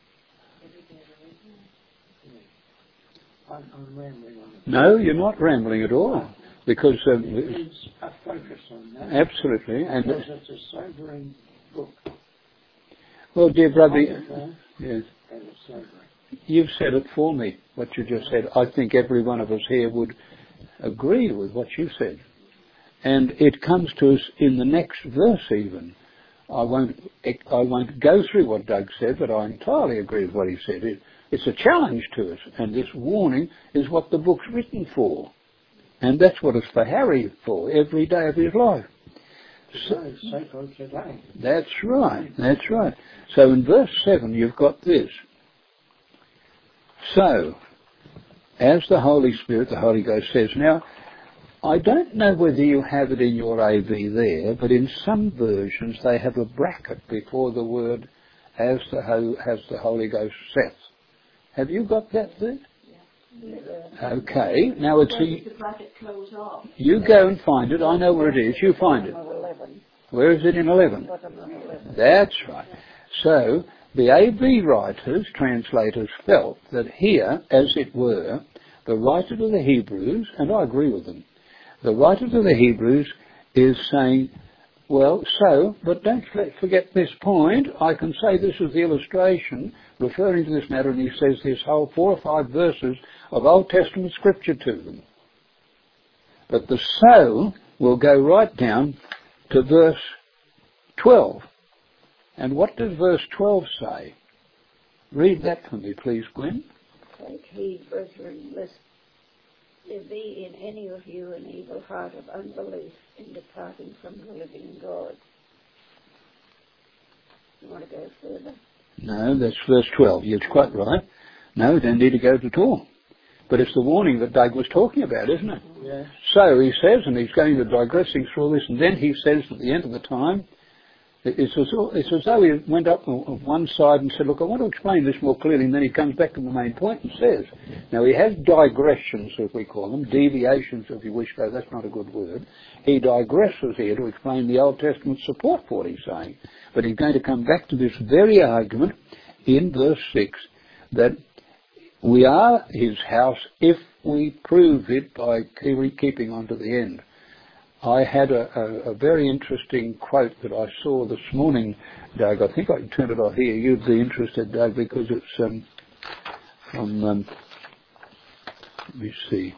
Yeah. I'm rambling on it. No, you're not rambling at all. Because it's a focus on that. Absolutely. And because it's a sobering book. Well, dear brother, Yes. yes, And it's sobering. you've said it for me, what you just said. I think every one of us here would agree with what you said. And it comes to us in the next verse even. I won't go through what Doug said, but I entirely agree with what he said. It's a challenge to us, and this warning is what the book's written for. And that's what it's for Harry for, every day of his life. Today. That's right, that's right. So in verse 7 you've got this. So, as the Holy Spirit, the Holy Ghost says, now, I don't know whether you have it in your AV there, but in some versions they have a bracket before the word as the Holy Ghost saith. Have you got that there? Yeah. Okay. Now it's the bracket close off. You go and find it. I know where it is. You find it. Where is it in 11? That's right. So the AV writers, translators, felt that here, as it were, the writer to the Hebrews, and I agree with them, the writer to the Hebrews is saying, well, so, but don't forget this point. I can say this is the illustration referring to this matter, and he says this whole 4 or 5 verses of Old Testament scripture to them. But the so will go right down to verse 12. And what does verse 12 say? Read that for me, please, Gwen. Take heed, brethren, lest there be in any of you an evil heart of unbelief in departing from the living God. You want to go further? No, that's verse 12. You're quite right. No, don't need to go to all. But it's the warning that Doug was talking about, isn't it? Yes. So he says, and he's going to digressing through all this, and then he says at the end of the time, it's as though he went up on one side and said, look, I want to explain this more clearly, and then he comes back to the main point and says, now he has digressions, as we call them, deviations if you wish, though that's not a good word. He digresses here to explain the Old Testament support for what he's saying. But he's going to come back to this very argument in verse 6, that we are his house if we prove it by keeping on to the end. I had a very interesting quote that I saw this morning, Doug. I think I can turn it off here. You'd be interested, Doug, because it's from, let me see,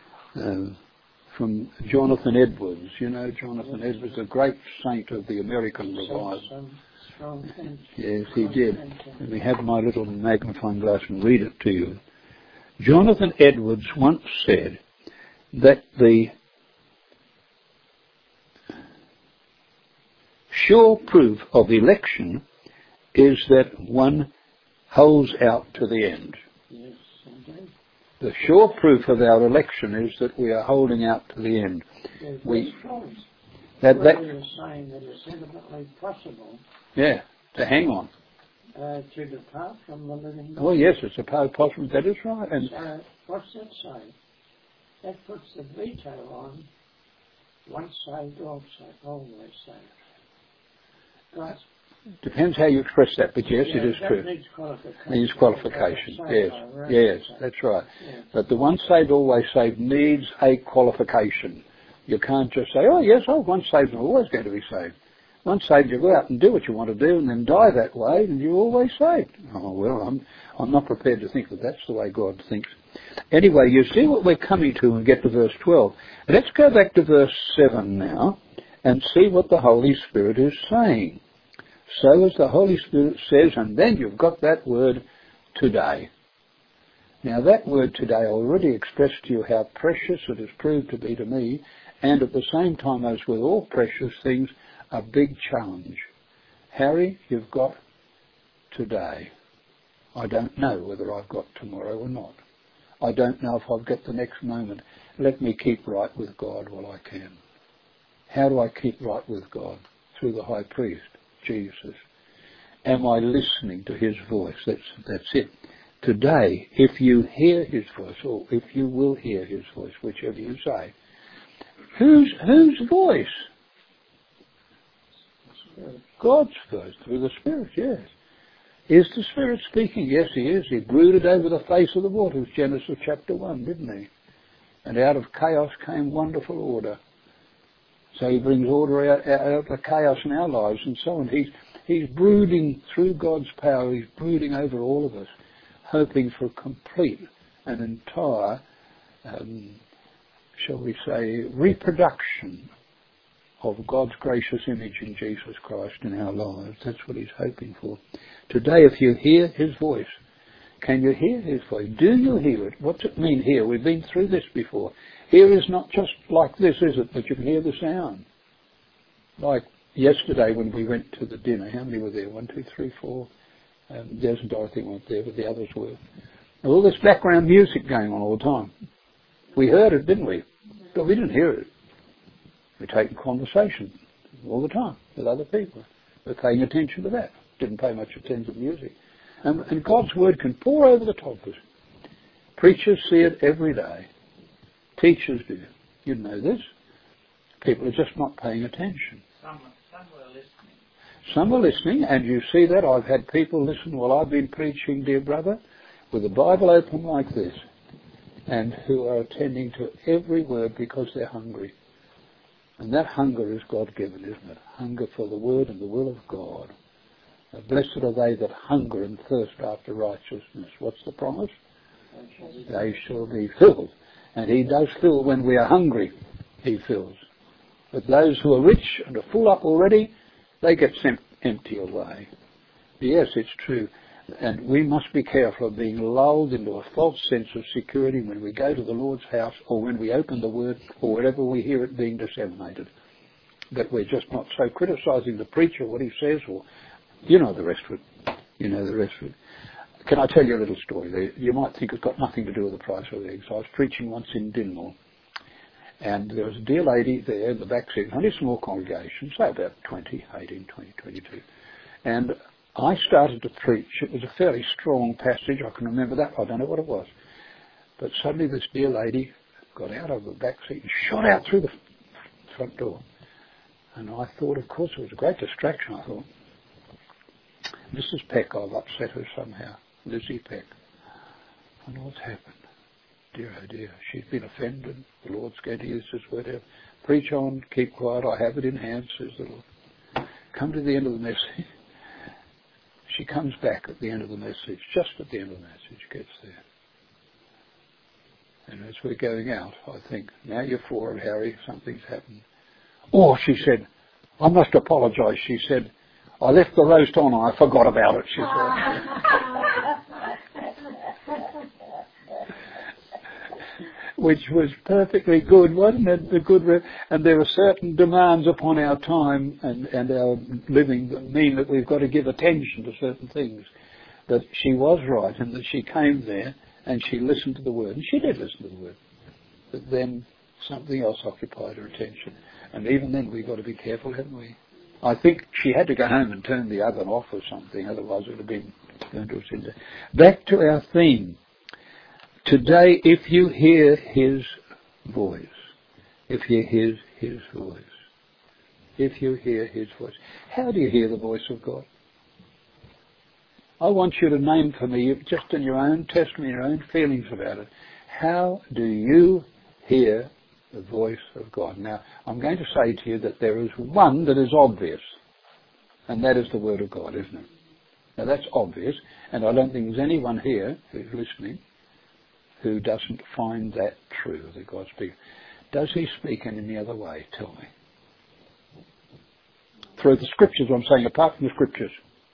from Jonathan Edwards. You know Jonathan Edwards, a great saint of the American revival. Yes, he did. Let me have my little magnifying glass and read it to you. Jonathan Edwards once said that the sure proof of election is that one holds out to the end. Yes, indeed. The sure proof of our election is that we are holding out to the end. Yes, That you're saying that it's evidently possible. Yeah, to hang on. To depart from the living God. Well, yes, it's a possible. That is right. And so, what's that say? That puts the veto on once saved, always saved. Right. Depends how you express that, but yes, it is true. Needs qualification. Yes, that's right. Yeah. But the once saved, always saved needs a qualification. You can't just say, oh yes, once saved and always going to be saved. Once saved, you go out and do what you want to do and then die that way and you're always saved. Oh, well, I'm not prepared to think that that's the way God thinks. Anyway, you see what we're coming to when we get to verse 12. Let's go back to verse 7 now and see what the Holy Spirit is saying. So as the Holy Spirit says, and then you've got that word today. Now that word today, I already expressed to you how precious it has proved to be to me, and at the same time, as with all precious things, a big challenge. Harry, you've got today. I don't know whether I've got tomorrow or not. I don't know if I'll get the next moment. Let me keep right with God while I can. How do I keep right with God? Through the high priest, Jesus. Am I listening to his voice? That's it. Today, if you hear his voice, or if you will hear his voice, whichever you say, whose voice? God's voice, through the Spirit, yes. Is the Spirit speaking? Yes, he is. He brooded over the face of the waters, Genesis chapter 1, didn't he? And out of chaos came wonderful order. So he brings order out of the chaos in our lives and so on. He's brooding through God's power. He's brooding over all of us, hoping for complete and entire, shall we say, reproduction of God's gracious image in Jesus Christ in our lives. That's what he's hoping for. Today, if you hear his voice, can you hear his voice? Do you hear it? What's it mean here? We've been through this before. Hear is not just like this, is it? But you can hear the sound. Like yesterday when we went to the dinner, how many were there? 1, 2, 3, 4. Des and Dorothy weren't there, but the others were. All this background music going on all the time. We heard it, didn't we? But we didn't hear it. We're taking conversation all the time with other people. We're paying attention to that. Didn't pay much attention to music. And God's Word can pour over the top of us. Preachers see it every day. Teachers do. You know this. People are just not paying attention. Some were listening. Some are listening, and you see that. I've had people listen while I've been preaching, dear brother, with the Bible open like this, and who are attending to every word because they're hungry. And that hunger is God-given, isn't it? Hunger for the Word and the will of God. Blessed are they that hunger and thirst after righteousness. What's the promise? They shall be filled. And He does fill when we are hungry. He fills. But those who are rich and are full up already, they get sent empty away. Yes, it's true. And we must be careful of being lulled into a false sense of security when we go to the Lord's house or when we open the Word or wherever we hear it being disseminated. That we're just not so criticising the preacher, what he says, or you know the rest of it. You know the rest of it. Can I tell you a little story? You might think it's got nothing to do with the price of eggs. I was preaching once in Dinmore, and there was a dear lady there in the back seat, only a small congregation, say about 18, 20, 22. And I started to preach. It was a fairly strong passage. I can remember that. I don't know what it was. But suddenly this dear lady got out of the back seat and shot out through the front door. And I thought, of course, it was a great distraction. I thought, Mrs. Peck, I've upset her somehow. Lizzie Peck. And what's happened? Dear, oh dear. She's been offended. The Lord's going to use this word. Preach on, keep quiet. I have it in hand, says the Lord. Come to the end of the message. She comes back at the end of the message, just at the end of the message, gets there. And as we're going out, I think, now you're for it, Harry, something's happened. Oh, she said, I must apologise. She said, I left the roast on and I forgot about it, she said. Which was perfectly good, wasn't it? And there are certain demands upon our time and our living that mean that we've got to give attention to certain things. But she was right in that she came there and she listened to the Word. And she did listen to the Word. But then something else occupied her attention. And even then we've got to be careful, haven't we? I think she had to go home and turn the oven off or something, otherwise it would have been going to a cinder. Back to our theme. Today, if you hear His voice, if you hear His voice, if you hear His voice, how do you hear the voice of God? I want you to name for me, just in your own testimony, your own feelings about it, how do you hear the voice of God? Now, I'm going to say to you that there is one that is obvious, and that is the Word of God, isn't it? Now, that's obvious, and I don't think there's anyone here who's listening who doesn't find that true, that God speaks. Does He speak in any other way? Tell me. Through the Scriptures, I'm saying, apart from the Scriptures.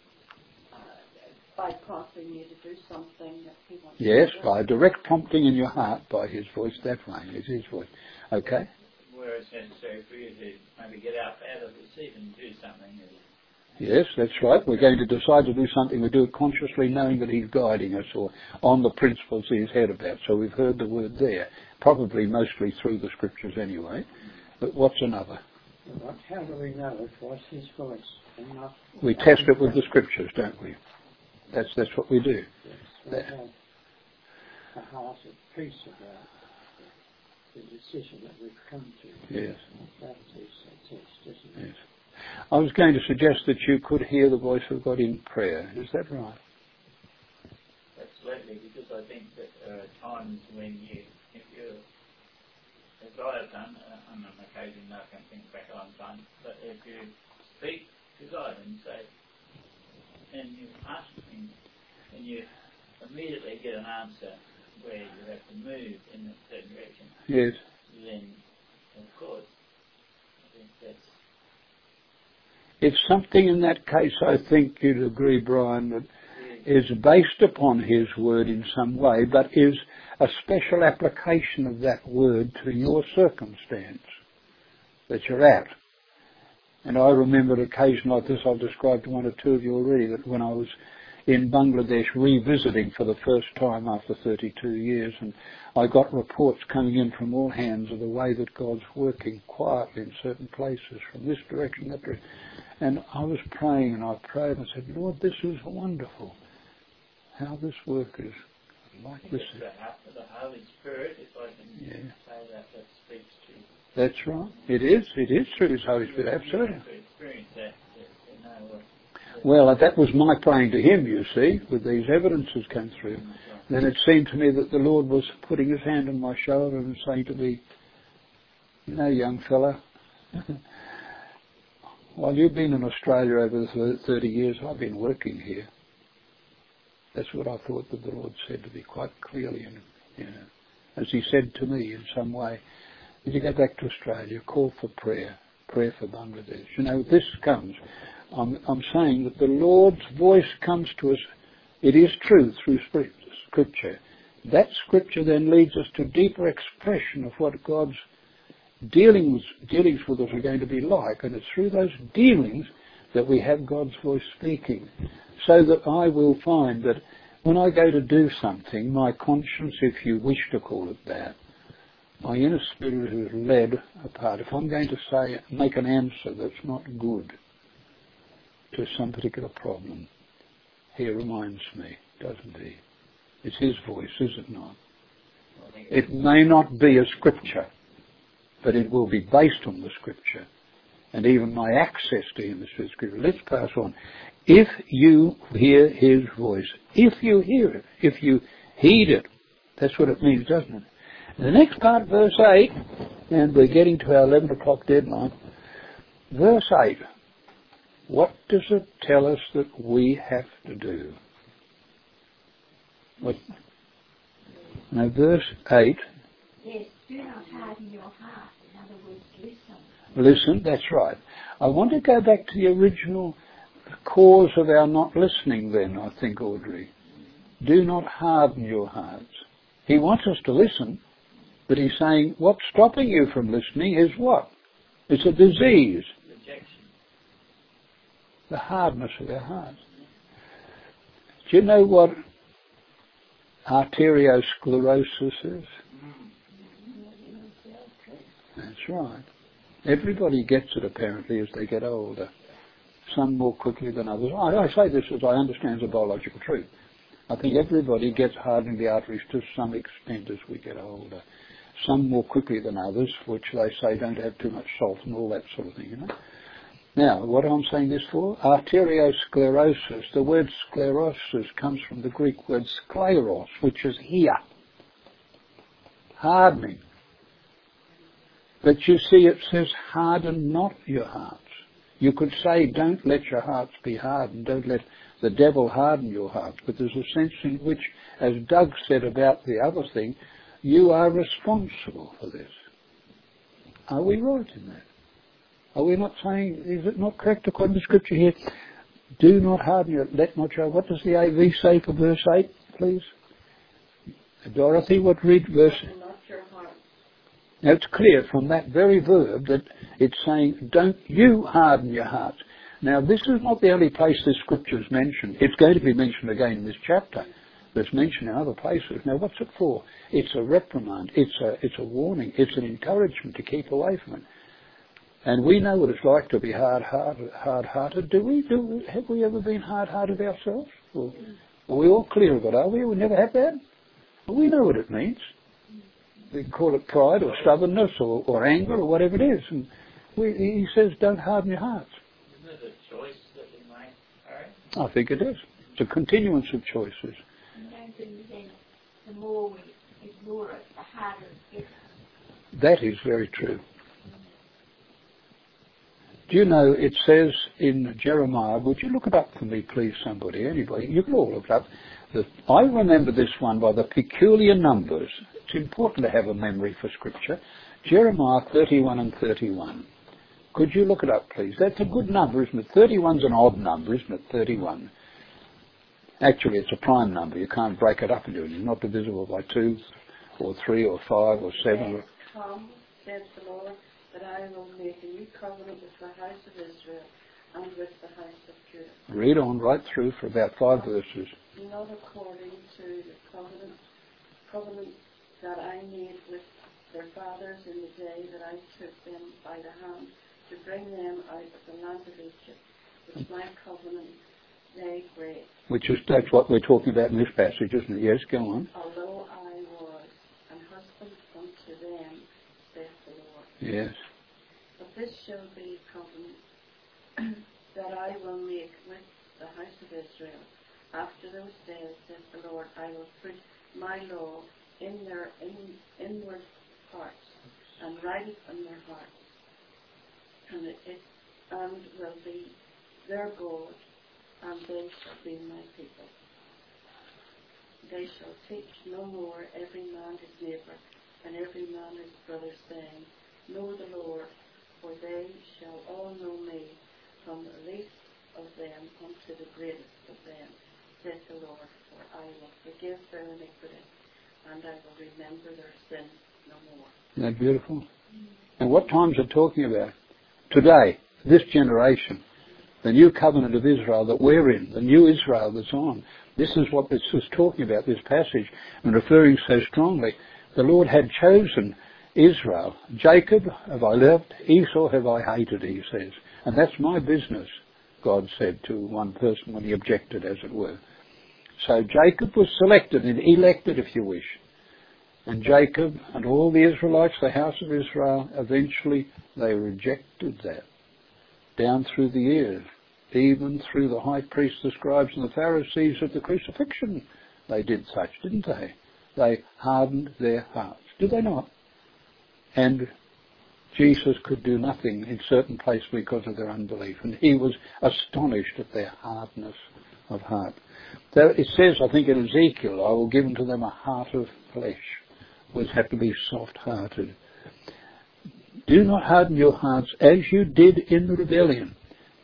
By prompting you to do something that He wants Yes, to do. by direct prompting in your heart, by His voice, that way, is His voice. Okay? Where it's necessary for you to maybe get out of the seat and do something. Yes, that's right. We're going to decide to do something. We do it consciously knowing that He's guiding us or on the principles He's heard about. So we've heard the Word there, probably mostly through the Scriptures anyway. But what's another? But how do we know it was His voice and not... We test it with the Scriptures, don't we? That's what we do. Yes, we have a heart of peace about the decision that we've come to. Yes. That is a test, isn't it? Yes. I was going to suggest that you could hear the voice of God in prayer. Is that right? Absolutely, because I think that there are times when if you, as I have done on an occasion, I can think back a long time, but if you speak to God and say, and you ask Him, and you immediately get an answer where you have to move in a certain direction, Yes. then, of course, I think that's... If something in that case, I think you'd agree, Brian, that is based upon His Word in some way, but is a special application of that Word to your circumstance that you're at. And I remember an occasion like this, I've described to one or two of you already, that when I was in Bangladesh revisiting for the first time after 32 years, and I got reports coming in from all hands of the way that God's working quietly in certain places, from this direction, that direction. And I was praying, and I prayed and said, Lord, this is wonderful, how this work is like this. The Holy Spirit, if I can say that speaks to you. That's right. It is through His Holy Spirit, absolutely. Well, that was my praying to Him, you see, with these evidences come through. Then it seemed to me that the Lord was putting His hand on my shoulder and saying to me, you know, young fella, while you've been in Australia over 30 years, I've been working here. That's what I thought that the Lord said to me quite clearly, and as He said to me in some way, if you go back to Australia, call for prayer for Bangladesh. You know, this comes. I'm saying that the Lord's voice comes to us. It is true through Scripture. That Scripture then leads us to deeper expression of what God's dealings with us are going to be like, and it's through those dealings that we have God's voice speaking, so that I will find that when I go to do something, my conscience, if you wish to call it that, my inner spirit is led apart. If I'm going to make an answer that's not good to some particular problem, He reminds me, doesn't He? It's His voice, is it not? It may not be a Scripture, but it will be based on the Scripture, and even my access to Him is through Scripture. Let's pass on. If you hear His voice, if you hear it, if you heed it, that's what it means, doesn't it? And the next part, verse 8, and we're getting to our 11 o'clock deadline. Verse 8, what does it tell us that we have to do? Verse 8. Yes, do not harden your heart. In other words, listen. Listen, that's right. I want to go back to the original cause of our not listening then, I think, Audrey. Do not harden your hearts. He wants us to listen, but He's saying what's stopping you from listening is what? It's a disease. Rejection. The hardness of our hearts. Do you know what arteriosclerosis is? That's right. Everybody gets it apparently as they get older. Some more quickly than others. I say this as I understand the biological truth. I think everybody gets hardening the arteries to some extent as we get older. Some more quickly than others, which they say don't have too much salt and all that sort of thing, you know. Now, what I'm saying this for? Arteriosclerosis. The word sclerosis comes from the Greek word skleros, which is here. Hardening. But you see, it says, harden not your hearts. You could say, don't let your hearts be hardened. Don't let the devil harden your hearts. But there's a sense in which, as Doug said about the other thing, you are responsible for this. Are we right in that? Are we not saying, is it not correct according to Scripture here? Do not harden your, let not your, what does the AV say for verse 8, please? Dorothy, what read verse? Not your heart. Now it's clear from that very verb that it's saying, don't you harden your hearts. Now this is not the only place this Scripture is mentioned. It's going to be mentioned again in this chapter. It's mentioned in other places. Now what's it for? It's a reprimand. It's a warning. It's an encouragement to keep away from it. And we know what it's like to be hard-hearted. Have we ever been hard-hearted ourselves? Or are we all clear of it, are we? We never have that? Well, we know what it means. We can call it pride or stubbornness or anger or whatever it is. And he says, don't harden your hearts. Isn't it a choice that we make, Harry? I think it is. It's a continuance of choices. And don't think then the more we ignore it, the harder it gets. That is very true. Do you know, it says in Jeremiah, would you look it up for me, please, somebody, anybody? You can all look it up. I remember this one by the peculiar numbers. It's important to have a memory for Scripture. Jeremiah 31 and 31. Could you look it up, please? That's a good number, isn't it? 31's an odd number, isn't it? 31. Actually, it's a prime number. You can't break it up into it. It's not divisible by 2 or 3 or 5 or 7. Come, says the Lord, that I will make a new covenant with the house of Israel. and with the house of Judah. Read on right through for about 5 verses. Not according to the covenant that I made with their fathers in the day that I took them by the hand to bring them out of the land of Egypt, which my covenant they break. That's what we're talking about in this passage, isn't it? Yes, go on. Although I was an husband unto them, saith the Lord. Yes. But this shall be covenant that I will make with the house of Israel. After those days, saith the Lord, I will put my law in their inward parts, and write it on their hearts, and will be their God, and they shall be my people. They shall teach no more every man his neighbour, and every man his brother, saying, Know the Lord, for they shall all know me, from the least of them unto the greatest of them, saith the Lord, for I will forgive their iniquity, and I will remember their sin no more. Isn't that beautiful? And what time's it talking about? Today, this generation, the new covenant of Israel that we're in, the new Israel that's on. This is what this is talking about, this passage, and referring so strongly. The Lord had chosen Israel. Jacob have I loved, Esau have I hated, he says. And that's my business, God said to one person when he objected, as it were. So Jacob was selected and elected, if you wish. And Jacob and all the Israelites, the house of Israel, eventually they rejected that. Down through the years, even through the high priests, the scribes and the Pharisees at the crucifixion, they did such, didn't they? They hardened their hearts. Did they not? And Jesus could do nothing in certain places because of their unbelief. And he was astonished at their hardness of heart. So it says, I think in Ezekiel, I will give unto them a heart of flesh, which have to be soft-hearted. Do not harden your hearts as you did in the rebellion.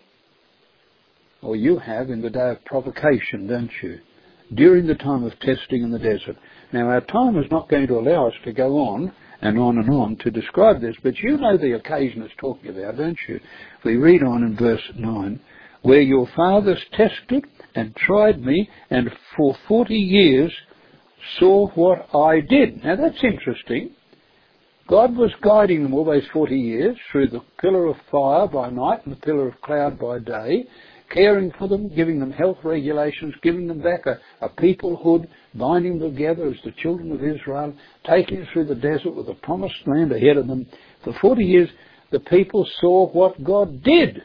Or you have in the day of provocation, don't you? During the time of testing in the desert. Now our time is not going to allow us to go on and on to describe this, but you know the occasion it's talking about, don't you? We read on in verse 9, where your fathers tested and tried me, and for 40 years saw what I did. Now that's interesting. God was guiding them all those 40 years through the pillar of fire by night and the pillar of cloud by day, caring for them, giving them health regulations, giving them back a peoplehood, binding them together as the children of Israel, taking them through the desert with the promised land ahead of them. For 40 years, the people saw what God did.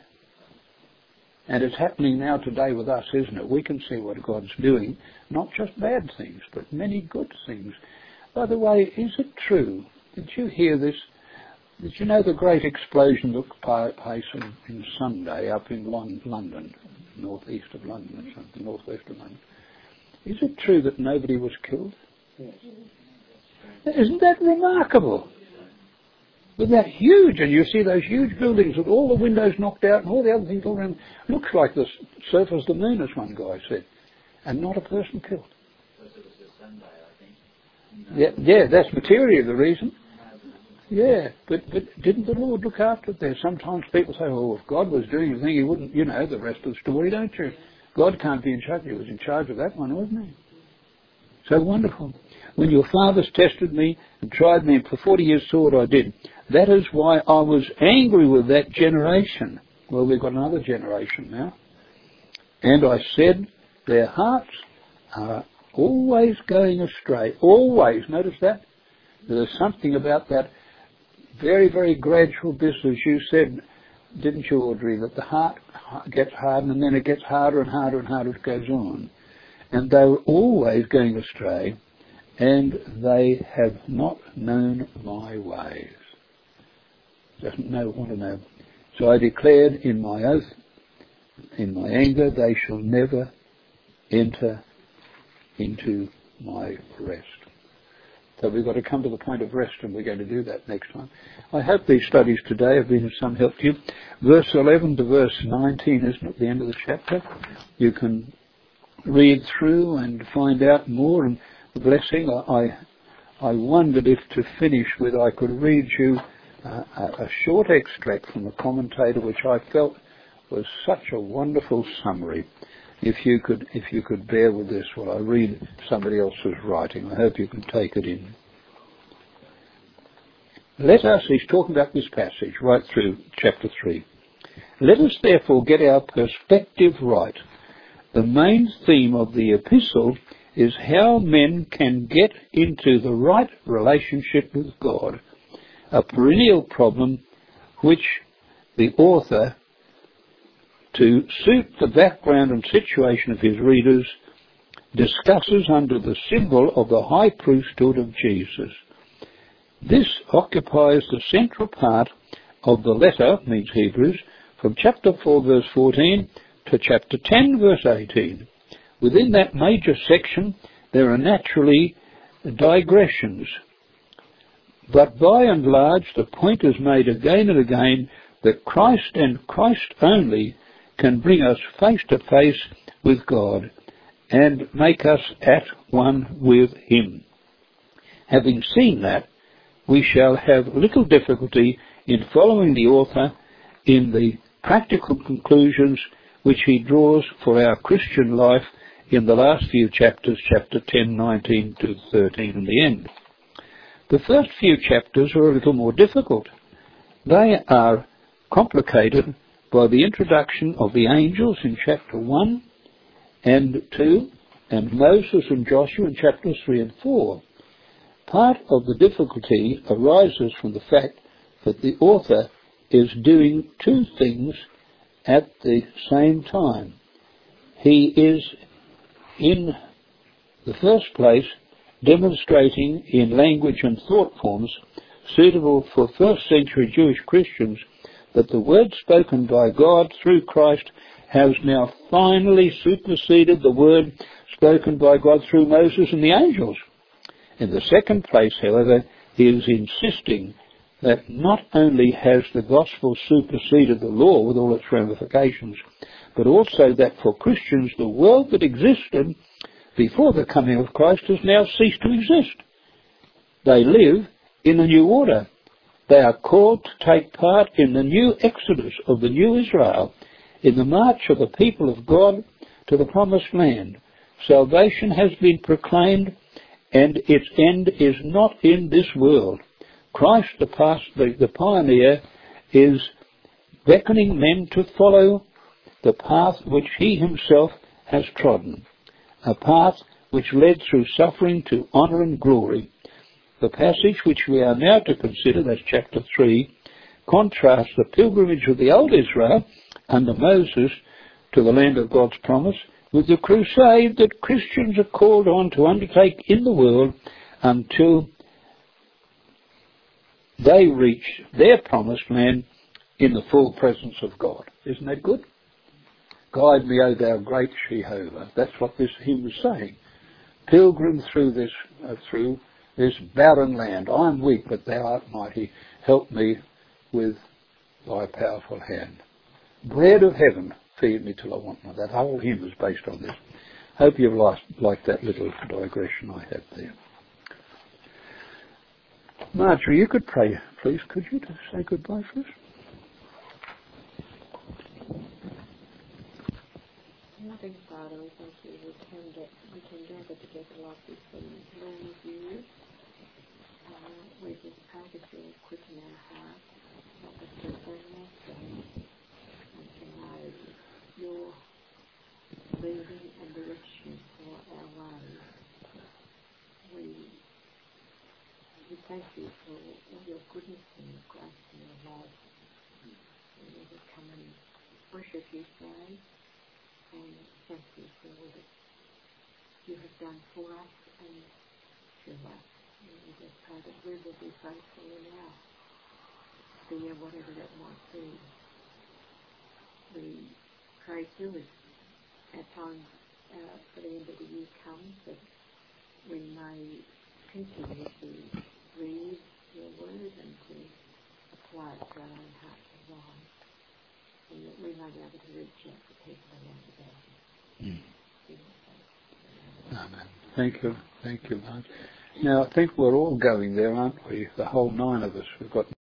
And it's happening now today with us, isn't it? We can see what God's doing, not just bad things, but many good things. By the way, is it true? Did you hear this? Did you know the great explosion that took place in Sunday up in London, northeast of London or something, northwest of London? Is it true that nobody was killed? Yes. Isn't that remarkable? But that huge, and you see those huge buildings with all the windows knocked out and all the other things all around. Looks like the surface of the moon, as one guy said. And not a person killed. Because it was a Sunday, I think. Yeah, that's materially the reason. Yeah, but didn't the Lord look after it there? Sometimes people say, oh, if God was doing anything, he wouldn't, you know the rest of the story, don't you? God can't be in charge. He was in charge of that one, wasn't he? So wonderful. When your fathers tested me and tried me and for 40 years saw what I did, that is why I was angry with that generation. Well, we've got another generation now. And I said, their hearts are always going astray. Always. Notice that? There's something about that very, very gradual business. You said, didn't you, Audrey, that the heart gets hardened and then it gets harder and harder and harder as it goes on. And they were always going astray, and they have not known my ways. Doesn't want to know. So I declared in my oath, in my anger, they shall never enter into my rest. So we've got to come to the point of rest, and we're going to do that next time. I hope these studies today have been of some help to you. Verse 11 to verse 19, isn't it, the end of the chapter? You can read through and find out more, and the blessing. I wondered if to finish with I could read you a short extract from the commentator, which I felt was such a wonderful summary. If you could bear with this while I read somebody else's writing, I hope you can take it in. Let us, he's talking about this passage right through chapter 3. Let us therefore get our perspective right. The main theme of the epistle is how men can get into the right relationship with God, a perennial problem which the author, to suit the background and situation of his readers, discusses under the symbol of the high priesthood of Jesus. This occupies the central part of the letter, means Hebrews, from chapter 4 verse 14 to chapter 10 verse 18. Within that major section there are naturally digressions, but by and large the point is made again and again that Christ and Christ only can bring us face to face with God and make us at one with Him. Having seen that, we shall have little difficulty in following the author in the practical conclusions which he draws for our Christian life in the last few chapters, chapter 10, 19 to 13 and the end. The first few chapters are a little more difficult. They are complicated by the introduction of the angels in chapter 1 and 2 and Moses and Joshua in chapters 3 and 4. Part of the difficulty arises from the fact that the author is doing two things at the same time. He is, in the first place, demonstrating in language and thought forms suitable for first century Jewish Christians that the word spoken by God through Christ has now finally superseded the word spoken by God through Moses and the angels. In the second place, however, he is insisting that not only has the gospel superseded the law with all its ramifications, but also that for Christians the world that existed before the coming of Christ has now ceased to exist. They live in a new order. They are called to take part in the new exodus of the new Israel, in the march of the people of God to the promised land. Salvation has been proclaimed, and its end is not in this world. Christ, the pioneer, is beckoning men to follow the path which he himself has trodden, a path which led through suffering to honour and glory. The passage which we are now to consider, that's chapter 3, contrasts the pilgrimage of the old Israel under Moses to the land of God's promise with the crusade that Christians are called on to undertake in the world until they reach their promised land in the full presence of God. Isn't that good? Guide me, O thou great Jehovah. That's what this hymn was saying. Pilgrim through this barren land. I am weak, but thou art mighty. Help me with thy powerful hand. Bread of heaven, feed me till I want none. That whole hymn is based on this. Hope you've liked that little digression I had there. Marjorie, you could pray, please, could you, to say goodbye for us? Loving Father, we thank you we can gather together like this and learn of you. We just pray that you'll quicken our hearts, help us to burn our faith, and to know your leading and direction for our lives. We thank you for all your goodness and your grace and your love. We need to come and worship you today, and thank you for all that you have done for us and through us. And we just pray that we will be faithful in our sphere, whatever that might be. We pray too as our time for the end of the year comes, that we may continue to read your word and to apply it to our own hearts and lives, and that we may be able to reach out to people around about us. Amen. Thank you, Mark. Now I think we're all going there, aren't we? The whole 9 of us. We've got